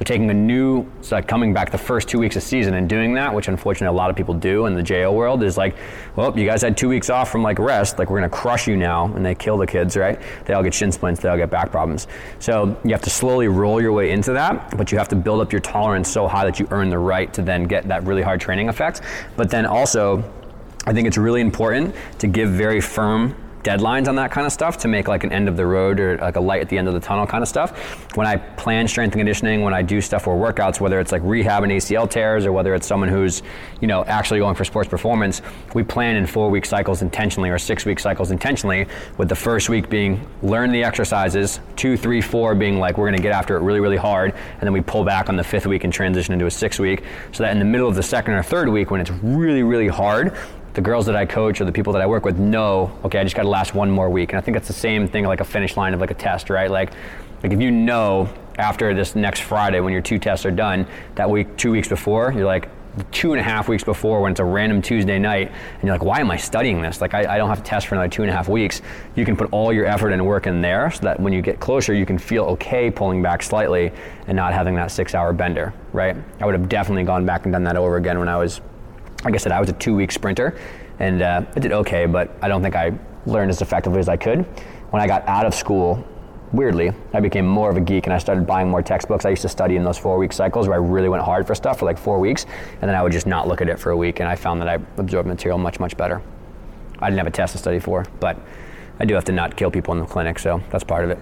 coming back the first 2 weeks of season and doing that, which unfortunately a lot of people do in the JO world, is like, well, you guys had 2 weeks off from like rest, like we're gonna crush you now, and they kill the kids, right? They all get shin splints, they all get back problems. So you have to slowly roll your way into that, but you have to build up your tolerance so high that you earn the right to then get that really hard training effect. But then also, I think it's really important to give very firm deadlines on that kind of stuff to make like an end of the road or like a light at the end of the tunnel kind of stuff. When I plan strength and conditioning, when I do stuff or workouts, whether it's like rehab and ACL tears or whether it's someone who's, actually going for sports performance, we plan in 4-week cycles intentionally or 6-week cycles intentionally, with the first week being learn the exercises, 2, 3, 4 being like we're gonna get after it really, really hard, and then we pull back on the 5th week and transition into a 6th week, so that in the middle of the 2nd or 3rd week when it's really, really hard, the girls that I coach or the people that I work with know, okay, I just gotta last 1 more week. And I think that's the same thing like a finish line of like a test, right? Like if you know after this next Friday when your 2 tests are done, that week, 2 weeks before, you're like 2.5 weeks before when it's a random Tuesday night, and you're like, why am I studying this? Like I don't have to test for another 2.5 weeks. You can put all your effort and work in there so that when you get closer, you can feel okay pulling back slightly and not having that 6-hour bender, right? I would have definitely gone back and done that over again when I was, like I said, I was a 2-week sprinter, and I did okay, but I don't think I learned as effectively as I could. When I got out of school, weirdly, I became more of a geek and I started buying more textbooks. I used to study in those 4-week cycles where I really went hard for stuff for like 4 weeks, and then I would just not look at it for a week, and I found that I absorbed material much, much better. I didn't have a test to study for, but I do have to not kill people in the clinic, so that's part of it.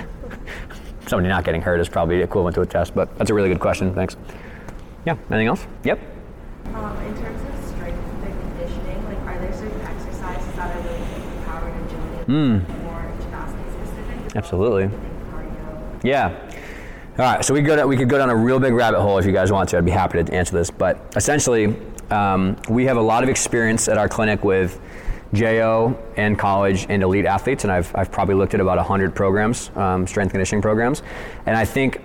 Somebody not getting hurt is probably equivalent to a test, but that's a really good question, thanks. Yeah, anything else? Yep. In terms of strength and conditioning, like are there certain exercises that are really power and agility or gymnastics specific? Absolutely. Yeah. All right, so we could go down a real big rabbit hole if you guys want to. I'd be happy to answer this, but essentially we have a lot of experience at our clinic with JO and college and elite athletes, and I've probably looked at about 100 programs, strength conditioning programs, and I think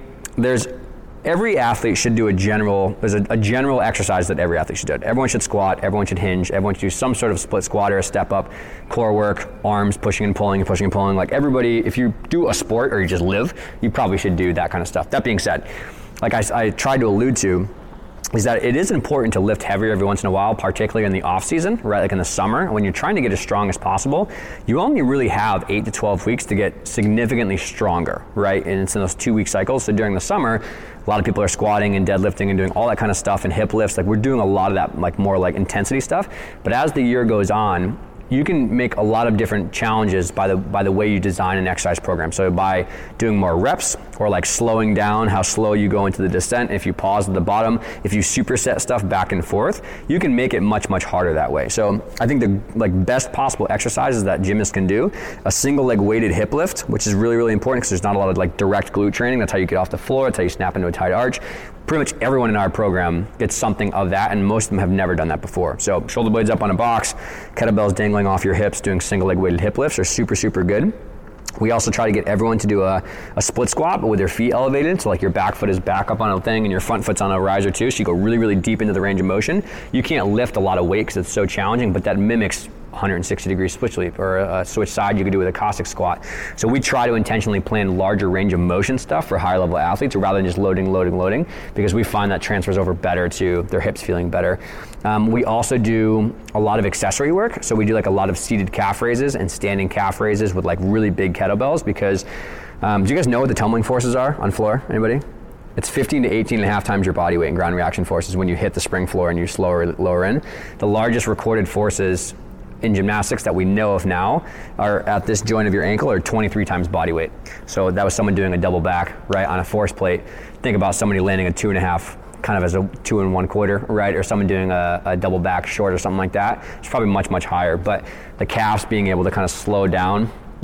every athlete should do there's a general exercise that every athlete should do. Everyone should squat, everyone should hinge, everyone should do some sort of split squat or a step up, core work, arms, pushing and pulling, like everybody, if you do a sport or you just live, you probably should do that kind of stuff. That being said, like I tried to allude to, is that it is important to lift heavier every once in a while, particularly in the off season, right? Like in the summer, when you're trying to get as strong as possible, you only really have 8 to 12 weeks to get significantly stronger, right? And it's in those 2-week cycles. So during the summer, a lot of people are squatting and deadlifting and doing all that kind of stuff and hip lifts. Like we're doing a lot of that, like more like intensity stuff. But as the year goes on, you can make a lot of different challenges by the way you design an exercise program. So by doing more reps, or like slowing down how slow you go into the descent, if you pause at the bottom, if you superset stuff back and forth, you can make it much, much harder that way. So I think the best possible exercises that gymnasts can do, a single leg weighted hip lift, which is really, really important because there's not a lot of like direct glute training. That's how you get off the floor. That's how you snap into a tight arch. Pretty much everyone in our program gets something of that, and most of them have never done that before. So shoulder blades up on a box, kettlebells dangling off your hips, doing single leg weighted hip lifts are super, super good. We also try to get everyone to do a split squat, but with their feet elevated. So like your back foot is back up on a thing and your front foot's on a riser too. So you go really, really deep into the range of motion. You can't lift a lot of weight because it's so challenging, but that mimics 160-degree switch leap or a switch side you could do with a Cossack squat. So we try to intentionally plan larger range of motion stuff for higher level athletes rather than just loading, because we find that transfers over better to their hips feeling better. We also do a lot of accessory work. So we do like a lot of seated calf raises and standing calf raises with like really big kettlebells because, do you guys know what the tumbling forces are on floor? Anybody? It's 15 to 18.5 times your body weight in ground reaction forces when you hit the spring floor and you lower in. The largest recorded forces in gymnastics that we know of now are at this joint of your ankle are 23 times body weight. So that was someone doing a double back, right, on a force plate. Think about somebody landing a 2.5 kind of as a 2 1/4, right, or someone doing a double back short or something like that. It's probably much, much higher, but the calves being able to kind of slow down,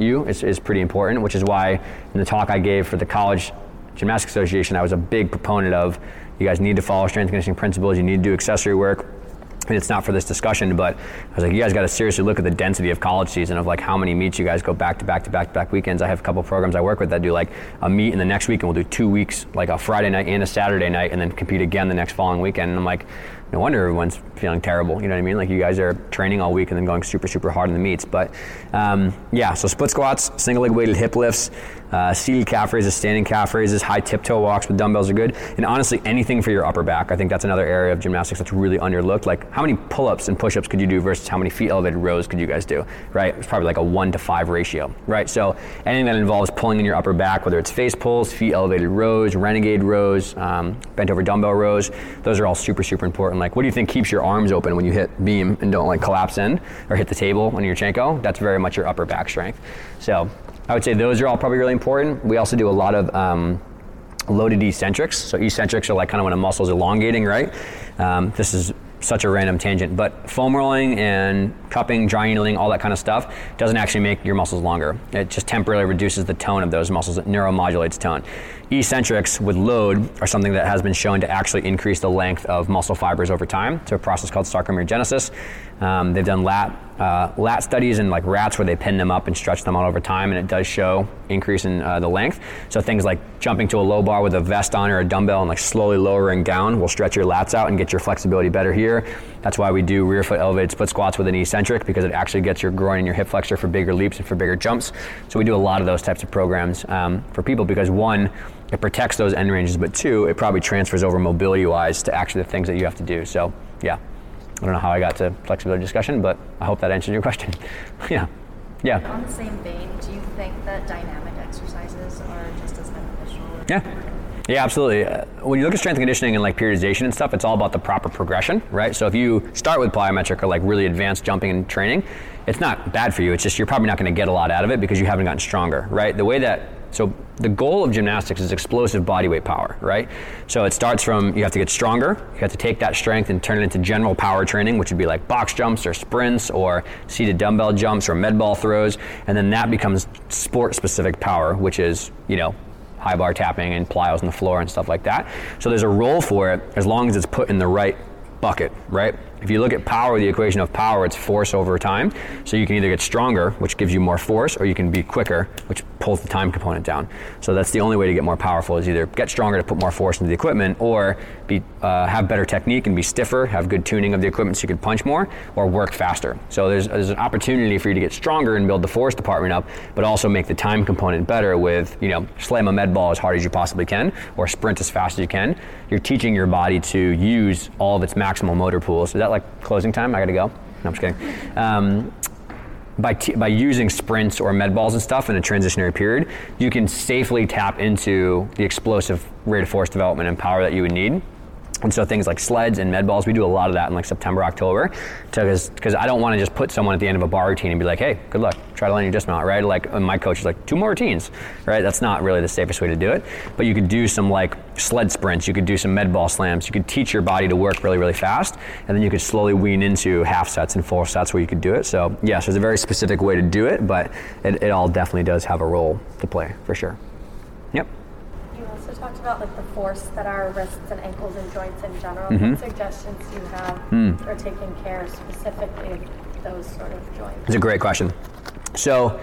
you is pretty important, which is why in the talk I gave for the College Gymnastics Association, I was a big proponent of, you guys need to follow strength and conditioning principles, you need to do accessory work. And it's not for this discussion, but I was like, you guys got to seriously look at the density of college season, of like how many meets you guys go back to back weekends. I have a couple programs I work with that do like a meet in the next week, and we'll do 2 weeks, like a Friday night and a Saturday night, and then compete again the next following weekend. And I'm like, no wonder everyone's feeling terrible. You know what I mean? Like, you guys are training all week and then going super hard in the meets. But yeah, so split squats, single leg weighted hip lifts, seated calf raises, standing calf raises, high tiptoe walks with dumbbells are good. And honestly, anything for your upper back. I think that's another area of gymnastics that's really underlooked. Like, how many pull-ups and push-ups could you do versus how many feet elevated rows could you guys do, right? It's probably like a 1-to-5 ratio, right? So anything that involves pulling in your upper back, whether it's face pulls, feet elevated rows, renegade rows, bent over dumbbell rows, those are all super important. Like, what do you think keeps your arms open when you hit beam and don't like collapse in or hit the table on your Yurchenko? That's very much your upper back strength. So I would say those are all probably really important. We also do a lot of loaded eccentrics. So eccentrics are like kind of when a muscle is elongating, right? This is such a random tangent, but foam rolling and cupping, dry needling, all that kind of stuff doesn't actually make your muscles longer. It just temporarily reduces the tone of those muscles. It neuromodulates tone. Eccentrics with load are something that has been shown to actually increase the length of muscle fibers over time through a process called sarcomerogenesis. They've done lat studies in like rats where they pin them up and stretch them out over time, and it does show increase in the length. So things like jumping to a low bar with a vest on or a dumbbell and like slowly lowering down will stretch your lats out and get your flexibility better here. That's why we do rear foot elevated split squats with an eccentric, because it actually gets your groin and your hip flexor for bigger leaps and for bigger jumps. So we do a lot of those types of programs for people, because one, it protects those end ranges, but two, it probably transfers over mobility-wise to actually the things that you have to do. So yeah, I don't know how I got to flexibility discussion, but I hope that answered your question. Yeah. On the same vein, do you think that dynamic exercises are just as beneficial? Yeah, absolutely. When you look at strength and conditioning and like periodization and stuff, it's all about the proper progression, right? So if you start with plyometric or like really advanced jumping and training, it's not bad for you. It's just you're probably not going to get a lot out of it because you haven't gotten stronger, right? So the goal of gymnastics is explosive body weight power, right? So it starts from, you have to get stronger, you have to take that strength and turn it into general power training, which would be like box jumps or sprints or seated dumbbell jumps or med ball throws, and then that becomes sport specific power, which is, high bar tapping and plyos on the floor and stuff like that. So there's a role for it as long as it's put in the right bucket, right? If you look at power, the equation of power, it's force over time. So you can either get stronger, which gives you more force, or you can be quicker, which pulls the time component down. So that's the only way to get more powerful, is either get stronger to put more force into the equipment, or have better technique and be stiffer, have good tuning of the equipment so you can punch more, or work faster. So there's an opportunity for you to get stronger and build the force department up, but also make the time component better with, slam a med ball as hard as you possibly can, or sprint as fast as you can. You're teaching your body to use all of its maximal motor pools. Is that like closing time? I gotta go. No, I'm just kidding. By using sprints or med balls and stuff in a transitionary period, you can safely tap into the explosive rate of force development and power that you would need. And so things like sleds and med balls, we do a lot of that in like September, October, because I don't want to just put someone at the end of a bar routine and be like, hey, good luck, try to land your dismount, right? Like my coach is like, 2 more routines, right? That's not really the safest way to do it. But you could do some like sled sprints, you could do some med ball slams, you could teach your body to work really, really fast, and then you could slowly wean into half sets and full sets where you could do it. So yes, there's a very specific way to do it, but it all definitely does have a role to play, for sure. Yep. Talked about like the force that our wrists and ankles and joints in general. Mm-hmm. What suggestions do you have for taking care specifically of those sort of joints? It's a great question. So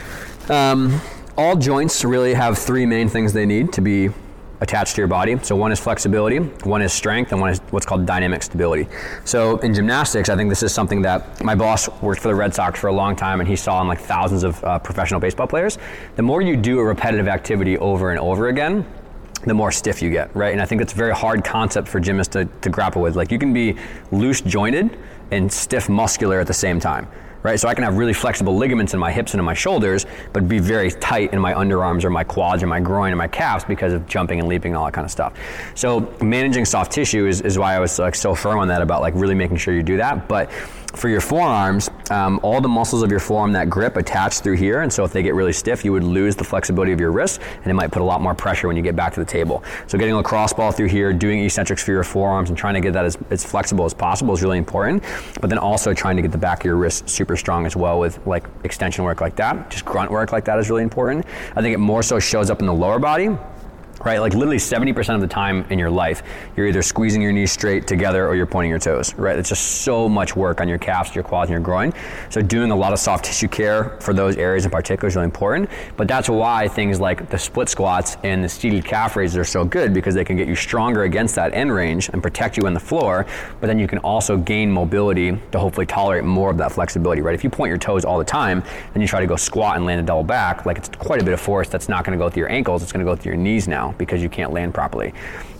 all joints really have 3 main things they need to be attached to your body. So one is flexibility, one is strength, and one is what's called dynamic stability. So in gymnastics, I think this is something that my boss worked for the Red Sox for a long time, and he saw in like thousands of professional baseball players. The more you do a repetitive activity over and over again, the more stiff you get, right? And I think that's a very hard concept for gymnasts to grapple with. Like, you can be loose jointed and stiff muscular at the same time, right? So I can have really flexible ligaments in my hips and in my shoulders, but be very tight in my underarms or my quads or my groin or my calves because of jumping and leaping and all that kind of stuff. So managing soft tissue is why I was like so firm on that, about like really making sure you do that. But for your forearms, all the muscles of your forearm that grip attach through here, and so if they get really stiff, you would lose the flexibility of your wrist, and it might put a lot more pressure when you get back to the table. So getting a lacrosse ball through here, doing eccentrics for your forearms, and trying to get that as flexible as possible is really important, but then also trying to get the back of your wrist super strong as well with like extension work like that. Just grunt work like that is really important. I think it more so shows up in the lower body. Right, like literally 70% of the time in your life, you're either squeezing your knees straight together or you're pointing your toes, right? It's just so much work on your calves, your quads, and your groin. So doing a lot of soft tissue care for those areas in particular is really important. But that's why things like the split squats and the seated calf raises are so good, because they can get you stronger against that end range and protect you on the floor, but then you can also gain mobility to hopefully tolerate more of that flexibility, right? If you point your toes all the time, then you try to go squat and land a double back, like it's quite a bit of force that's not gonna go through your ankles, it's gonna go through your knees now, because you can't land properly.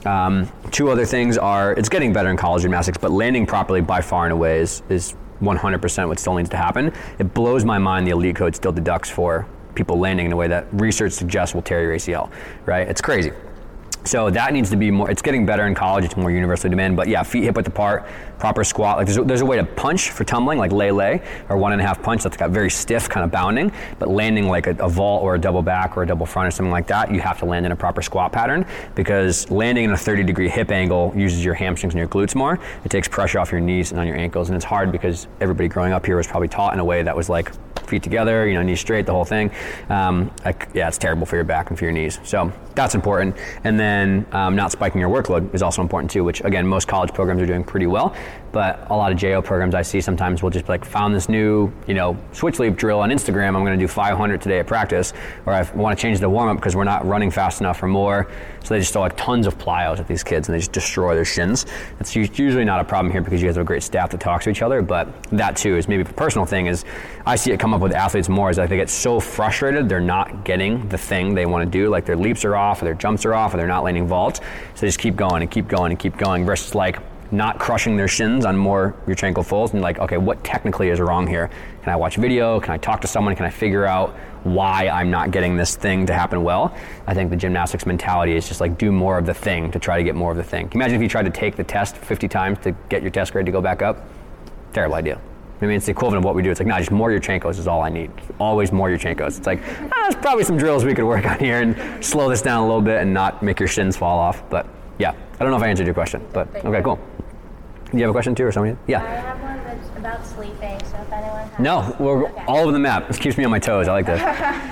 Two other things are, it's getting better in college gymnastics, but landing properly by far and away is 100% what still needs to happen. It blows my mind the elite code still deducts for people landing in a way that research suggests will tear your ACL, right? It's crazy. So that needs to be more, it's getting better in college, it's more universally demanded, but yeah, feet hip width apart, proper squat. Like there's a way to punch for tumbling, like lay, or 1.5 punch that's got very stiff kind of bounding, but landing like a vault or a double back or a double front or something like that, you have to land in a proper squat pattern, because landing in a 30-degree hip angle uses your hamstrings and your glutes more. It takes pressure off your knees and on your ankles, and it's hard because everybody growing up here was probably taught in a way that was like feet together, knees straight, the whole thing. It's terrible for your back and for your knees. So that's important. And then not spiking your workload is also important too, which again, most college programs are doing pretty well. But a lot of JO programs I see sometimes will just be like, found this new, switch leap drill on Instagram. I'm going to do 500 today at practice, or I want to change the warm up because we're not running fast enough or more. So they just throw like tons of plyos at these kids and they just destroy their shins. It's usually not a problem here because you guys have a great staff that talks to each other. But that too is maybe a personal thing. Is I see it come up with athletes more as like they get so frustrated they're not getting the thing they want to do. Like their leaps are off, or their jumps are off, or they're not landing vaults. So they just keep going and keep going and keep going versus like not crushing their shins on more reach ankle fulls and like, okay, what technically is wrong here? Can I watch video? Can I talk to someone? Can I figure out why I'm not getting this thing to happen well? I think the gymnastics mentality is just like do more of the thing to try to get more of the thing. Can you imagine if you tried to take the test 50 times to get your test grade to go back up? Terrible idea. I mean, it's the equivalent of what we do. It's like, nah, just more Yurchenkos is all I need. Always more Yurchenkos. It's like, there's probably some drills we could work on here and slow this down a little bit and not make your shins fall off. But yeah, I don't know if I answered your question, but okay, cool. Do you have a question too or something? Yeah. I have one that's about sleeping, so if anyone has... No, we're all over the map. This keeps me on my toes. I like this.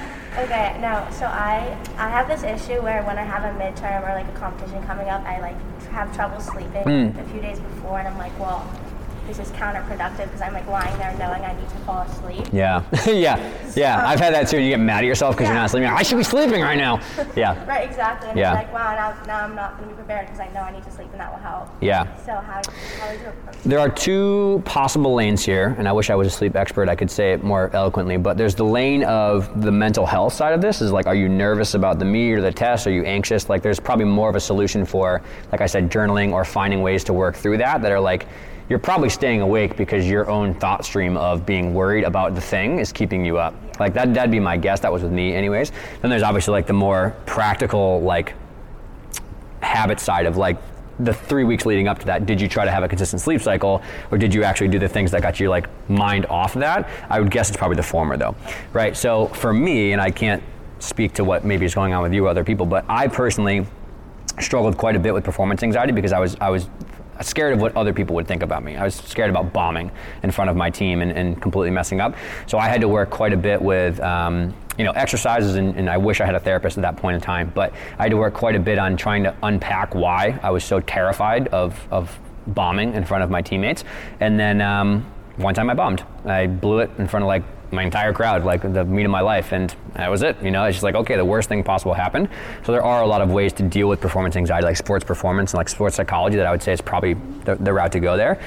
Okay, no, so I have this issue where when I have a midterm or like a competition coming up, I like have trouble sleeping a few days before, and I'm like, well, this is counterproductive because I'm like lying there knowing I need to fall asleep. Yeah, yeah. I've had that too. You get mad at yourself because you're not sleeping. I should be sleeping right now. Yeah. Right, exactly. And it's like, wow, now I'm not going to be prepared because I know I need to sleep and that will help. Yeah. So how would you approach it? There are two possible lanes here, and I wish I was a sleep expert. I could say it more eloquently, but there's the lane of the mental health side of this. Is like, are you nervous about the meet or the test? Are you anxious? Like, there's probably more of a solution for, like I said, journaling or finding ways to work through that are like, you're probably staying awake because your own thought stream of being worried about the thing is keeping you up. Yeah. Like that'd be my guess. That was with me anyways. Then there's obviously like the more practical like habit side of like the 3 weeks leading up to that. Did you try to have a consistent sleep cycle, or did you actually do the things that got your like mind off of that? I would guess it's probably the former though, right? So for me, and I can't speak to what maybe is going on with you or other people, but I personally struggled quite a bit with performance anxiety because I was scared of what other people would think about me. I was scared about bombing in front of my team and completely messing up. So I had to work quite a bit with exercises, and I wish I had a therapist at that point in time, but I had to work quite a bit on trying to unpack why I was so terrified of bombing in front of my teammates. And then one time I bombed. I blew it in front of like my entire crowd, like the meet of my life, and that was it. It's just like, okay, the worst thing possible happened. So there are a lot of ways to deal with performance anxiety, like sports performance and like sports psychology, that I would say is probably the route to go there.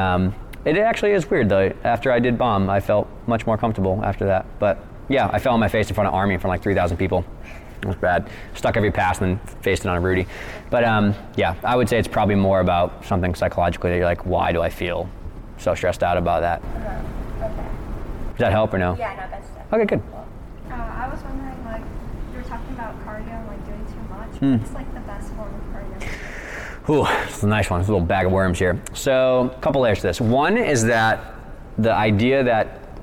It actually is weird though. After I did bomb, I felt much more comfortable after that. But yeah, I fell on my face in front of Army in front of like 3,000 people. It was bad. Stuck every pass and then faced it on a Rudy. But yeah, I would say it's probably more about something psychologically that you're like, why do I feel so stressed out about that? Okay. Does that help or no? Yeah, no, that's definitely. Okay, good. I was wondering, like, you were talking about cardio and like doing too much. What's like the best form of cardio? Ooh, this is a nice one. It's a little bag of worms here. So, a couple layers to this. One is that the idea that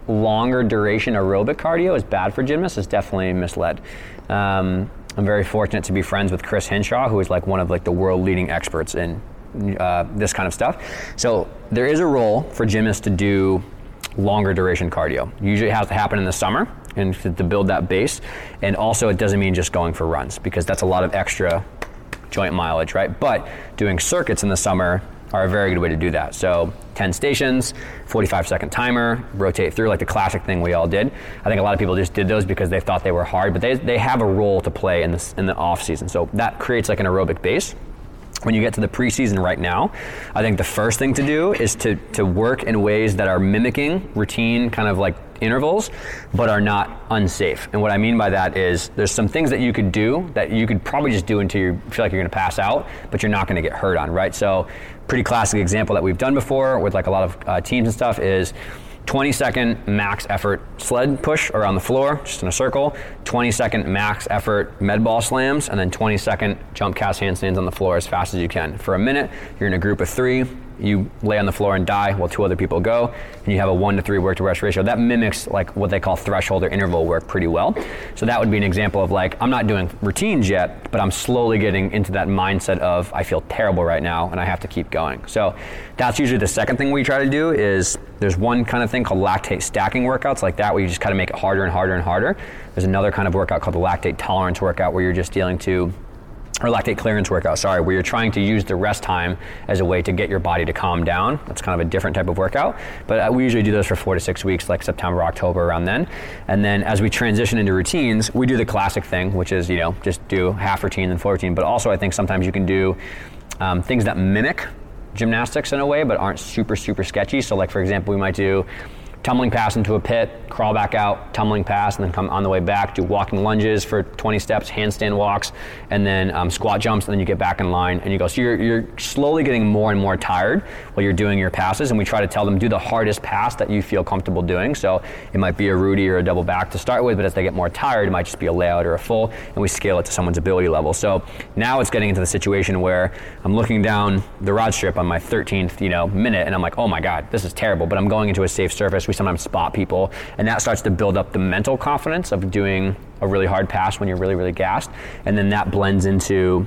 longer duration aerobic cardio is bad for gymnasts is definitely misled. I'm very fortunate to be friends with Chris Hinshaw, who is like one of like the world leading experts in this kind of stuff. So there is a role for gymnasts to do longer duration cardio. Usually it has to happen in the summer and to build that base. And also it doesn't mean just going for runs, because that's a lot of extra joint mileage, right? But doing circuits in the summer are a very good way to do that. So 10 stations, 45-second timer, rotate through, like the classic thing we all did. I think a lot of people just did those because they thought they were hard, but they have a role to play in the off season. So that creates like an aerobic base. When you get to the preseason right now, I think the first thing to do is to work in ways that are mimicking routine kind of like intervals, but are not unsafe. And what I mean by that is there's some things that you could do that you could probably just do until you feel like you're gonna pass out, but you're not gonna get hurt on, right? So pretty classic example that we've done before with like a lot of teams and stuff is 20-second max effort sled push around the floor, just in a circle, 20-second max effort med ball slams, and then 20-second jump cast handstands on the floor as fast as you can. For a minute, you're in a group of 3, you lay on the floor and die while 2 other people go, and you have a 1-to-3 work to rest ratio. That mimics like what they call threshold or interval work pretty well. So that would be an example of like, I'm not doing routines yet, but I'm slowly getting into that mindset of I feel terrible right now and I have to keep going. So that's usually the second thing we try to do is there's one kind of thing called lactate stacking workouts like that where you just kind of make it harder and harder and harder. There's another kind of workout called the lactate tolerance workout where you're just dealing to or lactate clearance workout, where you're trying to use the rest time as a way to get your body to calm down. That's kind of a different type of workout, but we usually do those for 4 to 6 weeks, like September, October, around then. And then as we transition into routines, we do the classic thing, which is, just do half routine and full routine, but also I think sometimes you can do things that mimic gymnastics in a way, but aren't super, super sketchy. So like, for example, we might do tumbling pass into a pit, crawl back out, tumbling pass, and then come on the way back, do walking lunges for 20 steps, handstand walks, and then squat jumps, and then you get back in line and you go. So you're slowly getting more and more tired while you're doing your passes, and we try to tell them do the hardest pass that you feel comfortable doing. So it might be a Rudy or a double back to start with, but as they get more tired, it might just be a layout or a full, and we scale it to someone's ability level. So now it's getting into the situation where I'm looking down the rod strip on my 13th minute, and I'm like, oh my God, this is terrible, but I'm going into a safe surface. We sometimes spot people, and that starts to build up the mental confidence of doing a really hard pass when you're really, really gassed, and then that blends into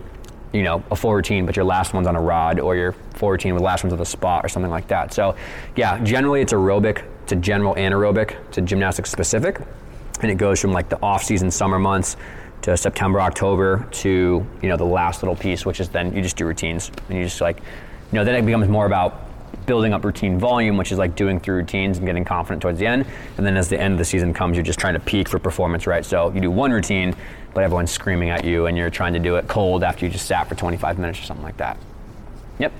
a full routine, but your last one's on a rod, or your full routine with the last one's with a spot or something like that. So yeah, generally it's aerobic to general anaerobic to gymnastics specific, and it goes from like the off-season summer months to September, October to the last little piece, which is then you just do routines, and you just then it becomes more about building up routine volume, which is like doing through routines and getting confident towards the end. And then as the end of the season comes, you're just trying to peak for performance, right? So you do one routine, but everyone's screaming at you and you're trying to do it cold after you just sat for 25 minutes or something like that. Yep.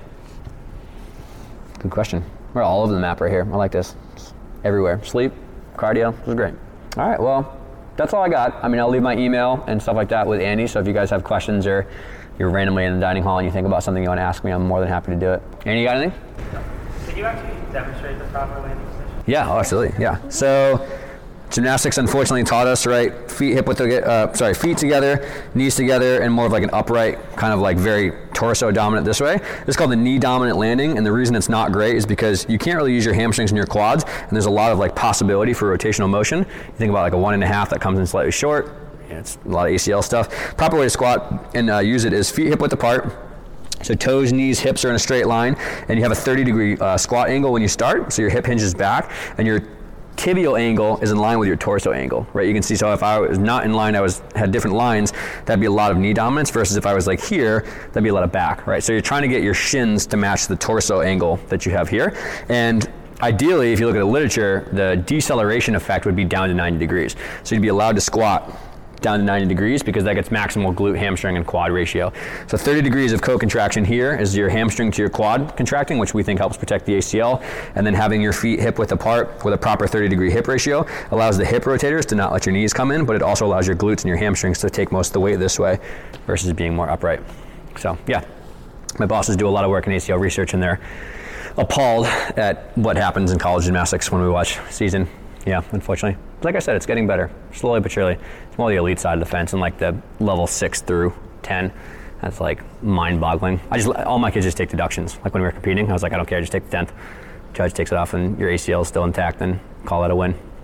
Good question. We're all over the map right here. I like this. It's everywhere. Sleep, cardio, this is great. All right, well, that's all I got. I'll leave my email and stuff like that with Andy, so if you guys have questions or you're randomly in the dining hall and you think about something you want to ask me, I'm more than happy to do it. Andy, you got anything? Could you actually demonstrate the proper landing position? Yeah, absolutely. Yeah. So gymnastics unfortunately taught us, right? Feet together, knees together, and more of like an upright, kind of like very torso dominant this way. It's called the knee dominant landing, and the reason it's not great is because you can't really use your hamstrings and your quads, and there's a lot of like possibility for rotational motion. You think about like a 1.5 that comes in slightly short. It's a lot of ACL stuff. Proper way to squat and use it is feet hip width apart. So toes, knees, hips are in a straight line, and you have a 30-degree squat angle when you start. So your hip hinges back, and your tibial angle is in line with your torso angle, right? You can see, so if I was not in line, had different lines, that'd be a lot of knee dominance, versus if I was like here, that'd be a lot of back, right? So you're trying to get your shins to match the torso angle that you have here. And ideally, if you look at the literature, the deceleration effect would be down to 90 degrees. So you'd be allowed to squat down to 90 degrees because that gets maximal glute, hamstring, and quad ratio. So 30 degrees of co-contraction here is your hamstring to your quad contracting, which we think helps protect the ACL. And then having your feet hip width apart with a proper 30-degree hip ratio allows the hip rotators to not let your knees come in, but it also allows your glutes and your hamstrings to take most of the weight this way versus being more upright. So yeah, my bosses do a lot of work in ACL research, and they're appalled at what happens in college gymnastics when we watch season. Yeah, unfortunately. Like I said, it's getting better, slowly but surely. It's more the elite side of the fence, and like the level 6 through 10, that's like mind-boggling. All my kids just take deductions. Like when we were competing, I was like, I don't care, just take the 10th. Judge takes it off and your ACL is still intact, and call that a win.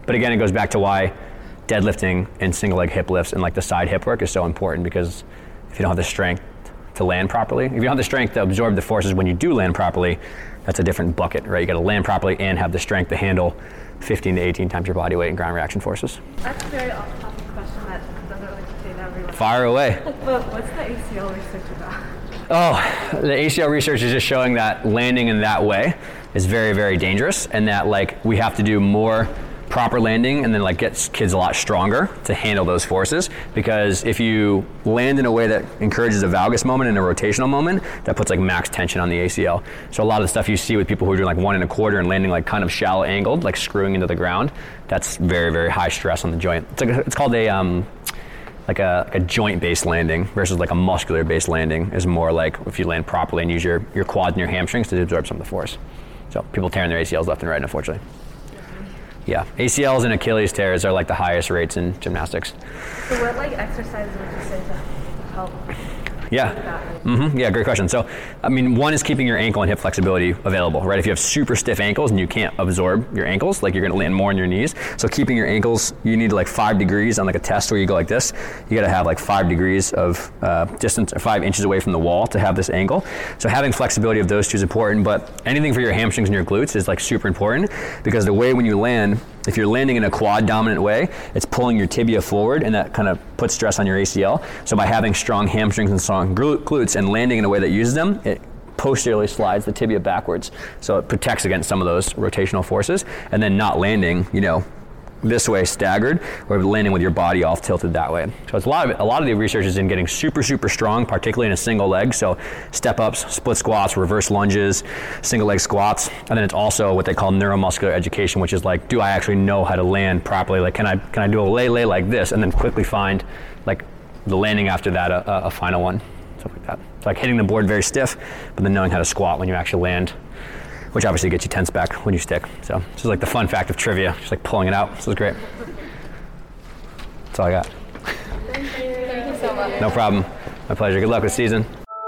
But again, it goes back to why deadlifting and single leg hip lifts and like the side hip work is so important, because if you don't have the strength to land properly, if you don't have the strength to absorb the forces when you do land properly, that's a different bucket, right? You got to land properly and have the strength to handle 15 to 18 times your body weight in ground reaction forces. That's a very off-topic question that doesn't really pertain to everyone. Fire away. But what's the ACL research about? Oh, the ACL research is just showing that landing in that way is very, very dangerous, and that like we have to do more proper landing and then like get kids a lot stronger to handle those forces, because if you land in a way that encourages a valgus moment and a rotational moment, that puts like max tension on the ACL. So a lot of the stuff you see with people who are doing like 1 1/4 and landing like kind of shallow angled, like screwing into the ground, that's very, very high stress on the joint. It's called a joint-based landing versus like a muscular-based landing is more like if you land properly and use your quads and your hamstrings to absorb some of the force. So people tearing their ACLs left and right, unfortunately. Yeah, ACLs and Achilles tears are like the highest rates in gymnastics. So what like exercises would you say to help? Yeah. Yeah, great question. So, I mean, one is keeping your ankle and hip flexibility available, right? If you have super stiff ankles and you can't absorb your ankles, like you're going to land more on your knees. So keeping your ankles, you need like 5 degrees on like a test where you go like this. You got to have like 5 degrees of distance, or 5 inches away from the wall to have this angle. So having flexibility of those two is important, but anything for your hamstrings and your glutes is like super important, because the way when you land, if you're landing in a quad dominant way, it's pulling your tibia forward, and that kind of puts stress on your ACL. So by having strong hamstrings and strong glutes and landing in a way that uses them, it posteriorly slides the tibia backwards. So it protects against some of those rotational forces, and then not landing, this way staggered, or landing with your body off tilted that way. So it's a lot of the research is in getting super, super strong, particularly in a single leg. So step ups, split squats, reverse lunges, single leg squats. And then it's also what they call neuromuscular education, which is like, do I actually know how to land properly? Like, can I do a lay like this, and then quickly find like the landing after that, a final one, stuff like that. It's like hitting the board very stiff, but then knowing how to squat when you actually land, which obviously gets you tense back when you stick. So this is like the fun fact of trivia, just like pulling it out. This is great. That's all I got. Thank you so much. No problem. My pleasure. Good luck with season.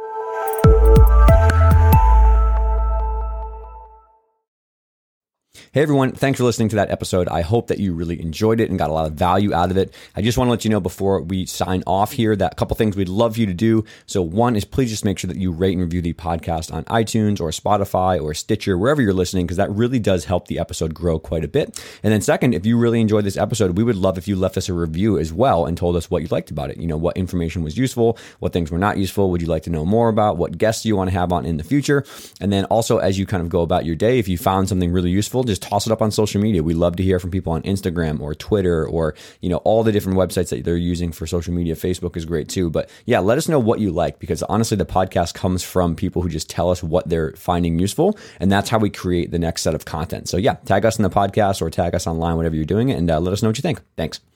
Hey everyone, thanks for listening to that episode. I hope that you really enjoyed it and got a lot of value out of it. I just want to let you know before we sign off here that a couple things we'd love you to do. So one is please just make sure that you rate and review the podcast on iTunes or Spotify or Stitcher, wherever you're listening, because that really does help the episode grow quite a bit. And then second, if you really enjoyed this episode, we would love if you left us a review as well and told us what you liked about it. What information was useful, what things were not useful, would you like to know more about, what guests you want to have on in the future. And then also, as you kind of go about your day, if you found something really useful, just toss it up on social media. We love to hear from people on Instagram or Twitter or, all the different websites that they're using for social media. Facebook is great too. But yeah, let us know what you like, because honestly, the podcast comes from people who just tell us what they're finding useful. And that's how we create the next set of content. So yeah, tag us in the podcast or tag us online, whatever you're doing, and let us know what you think. Thanks.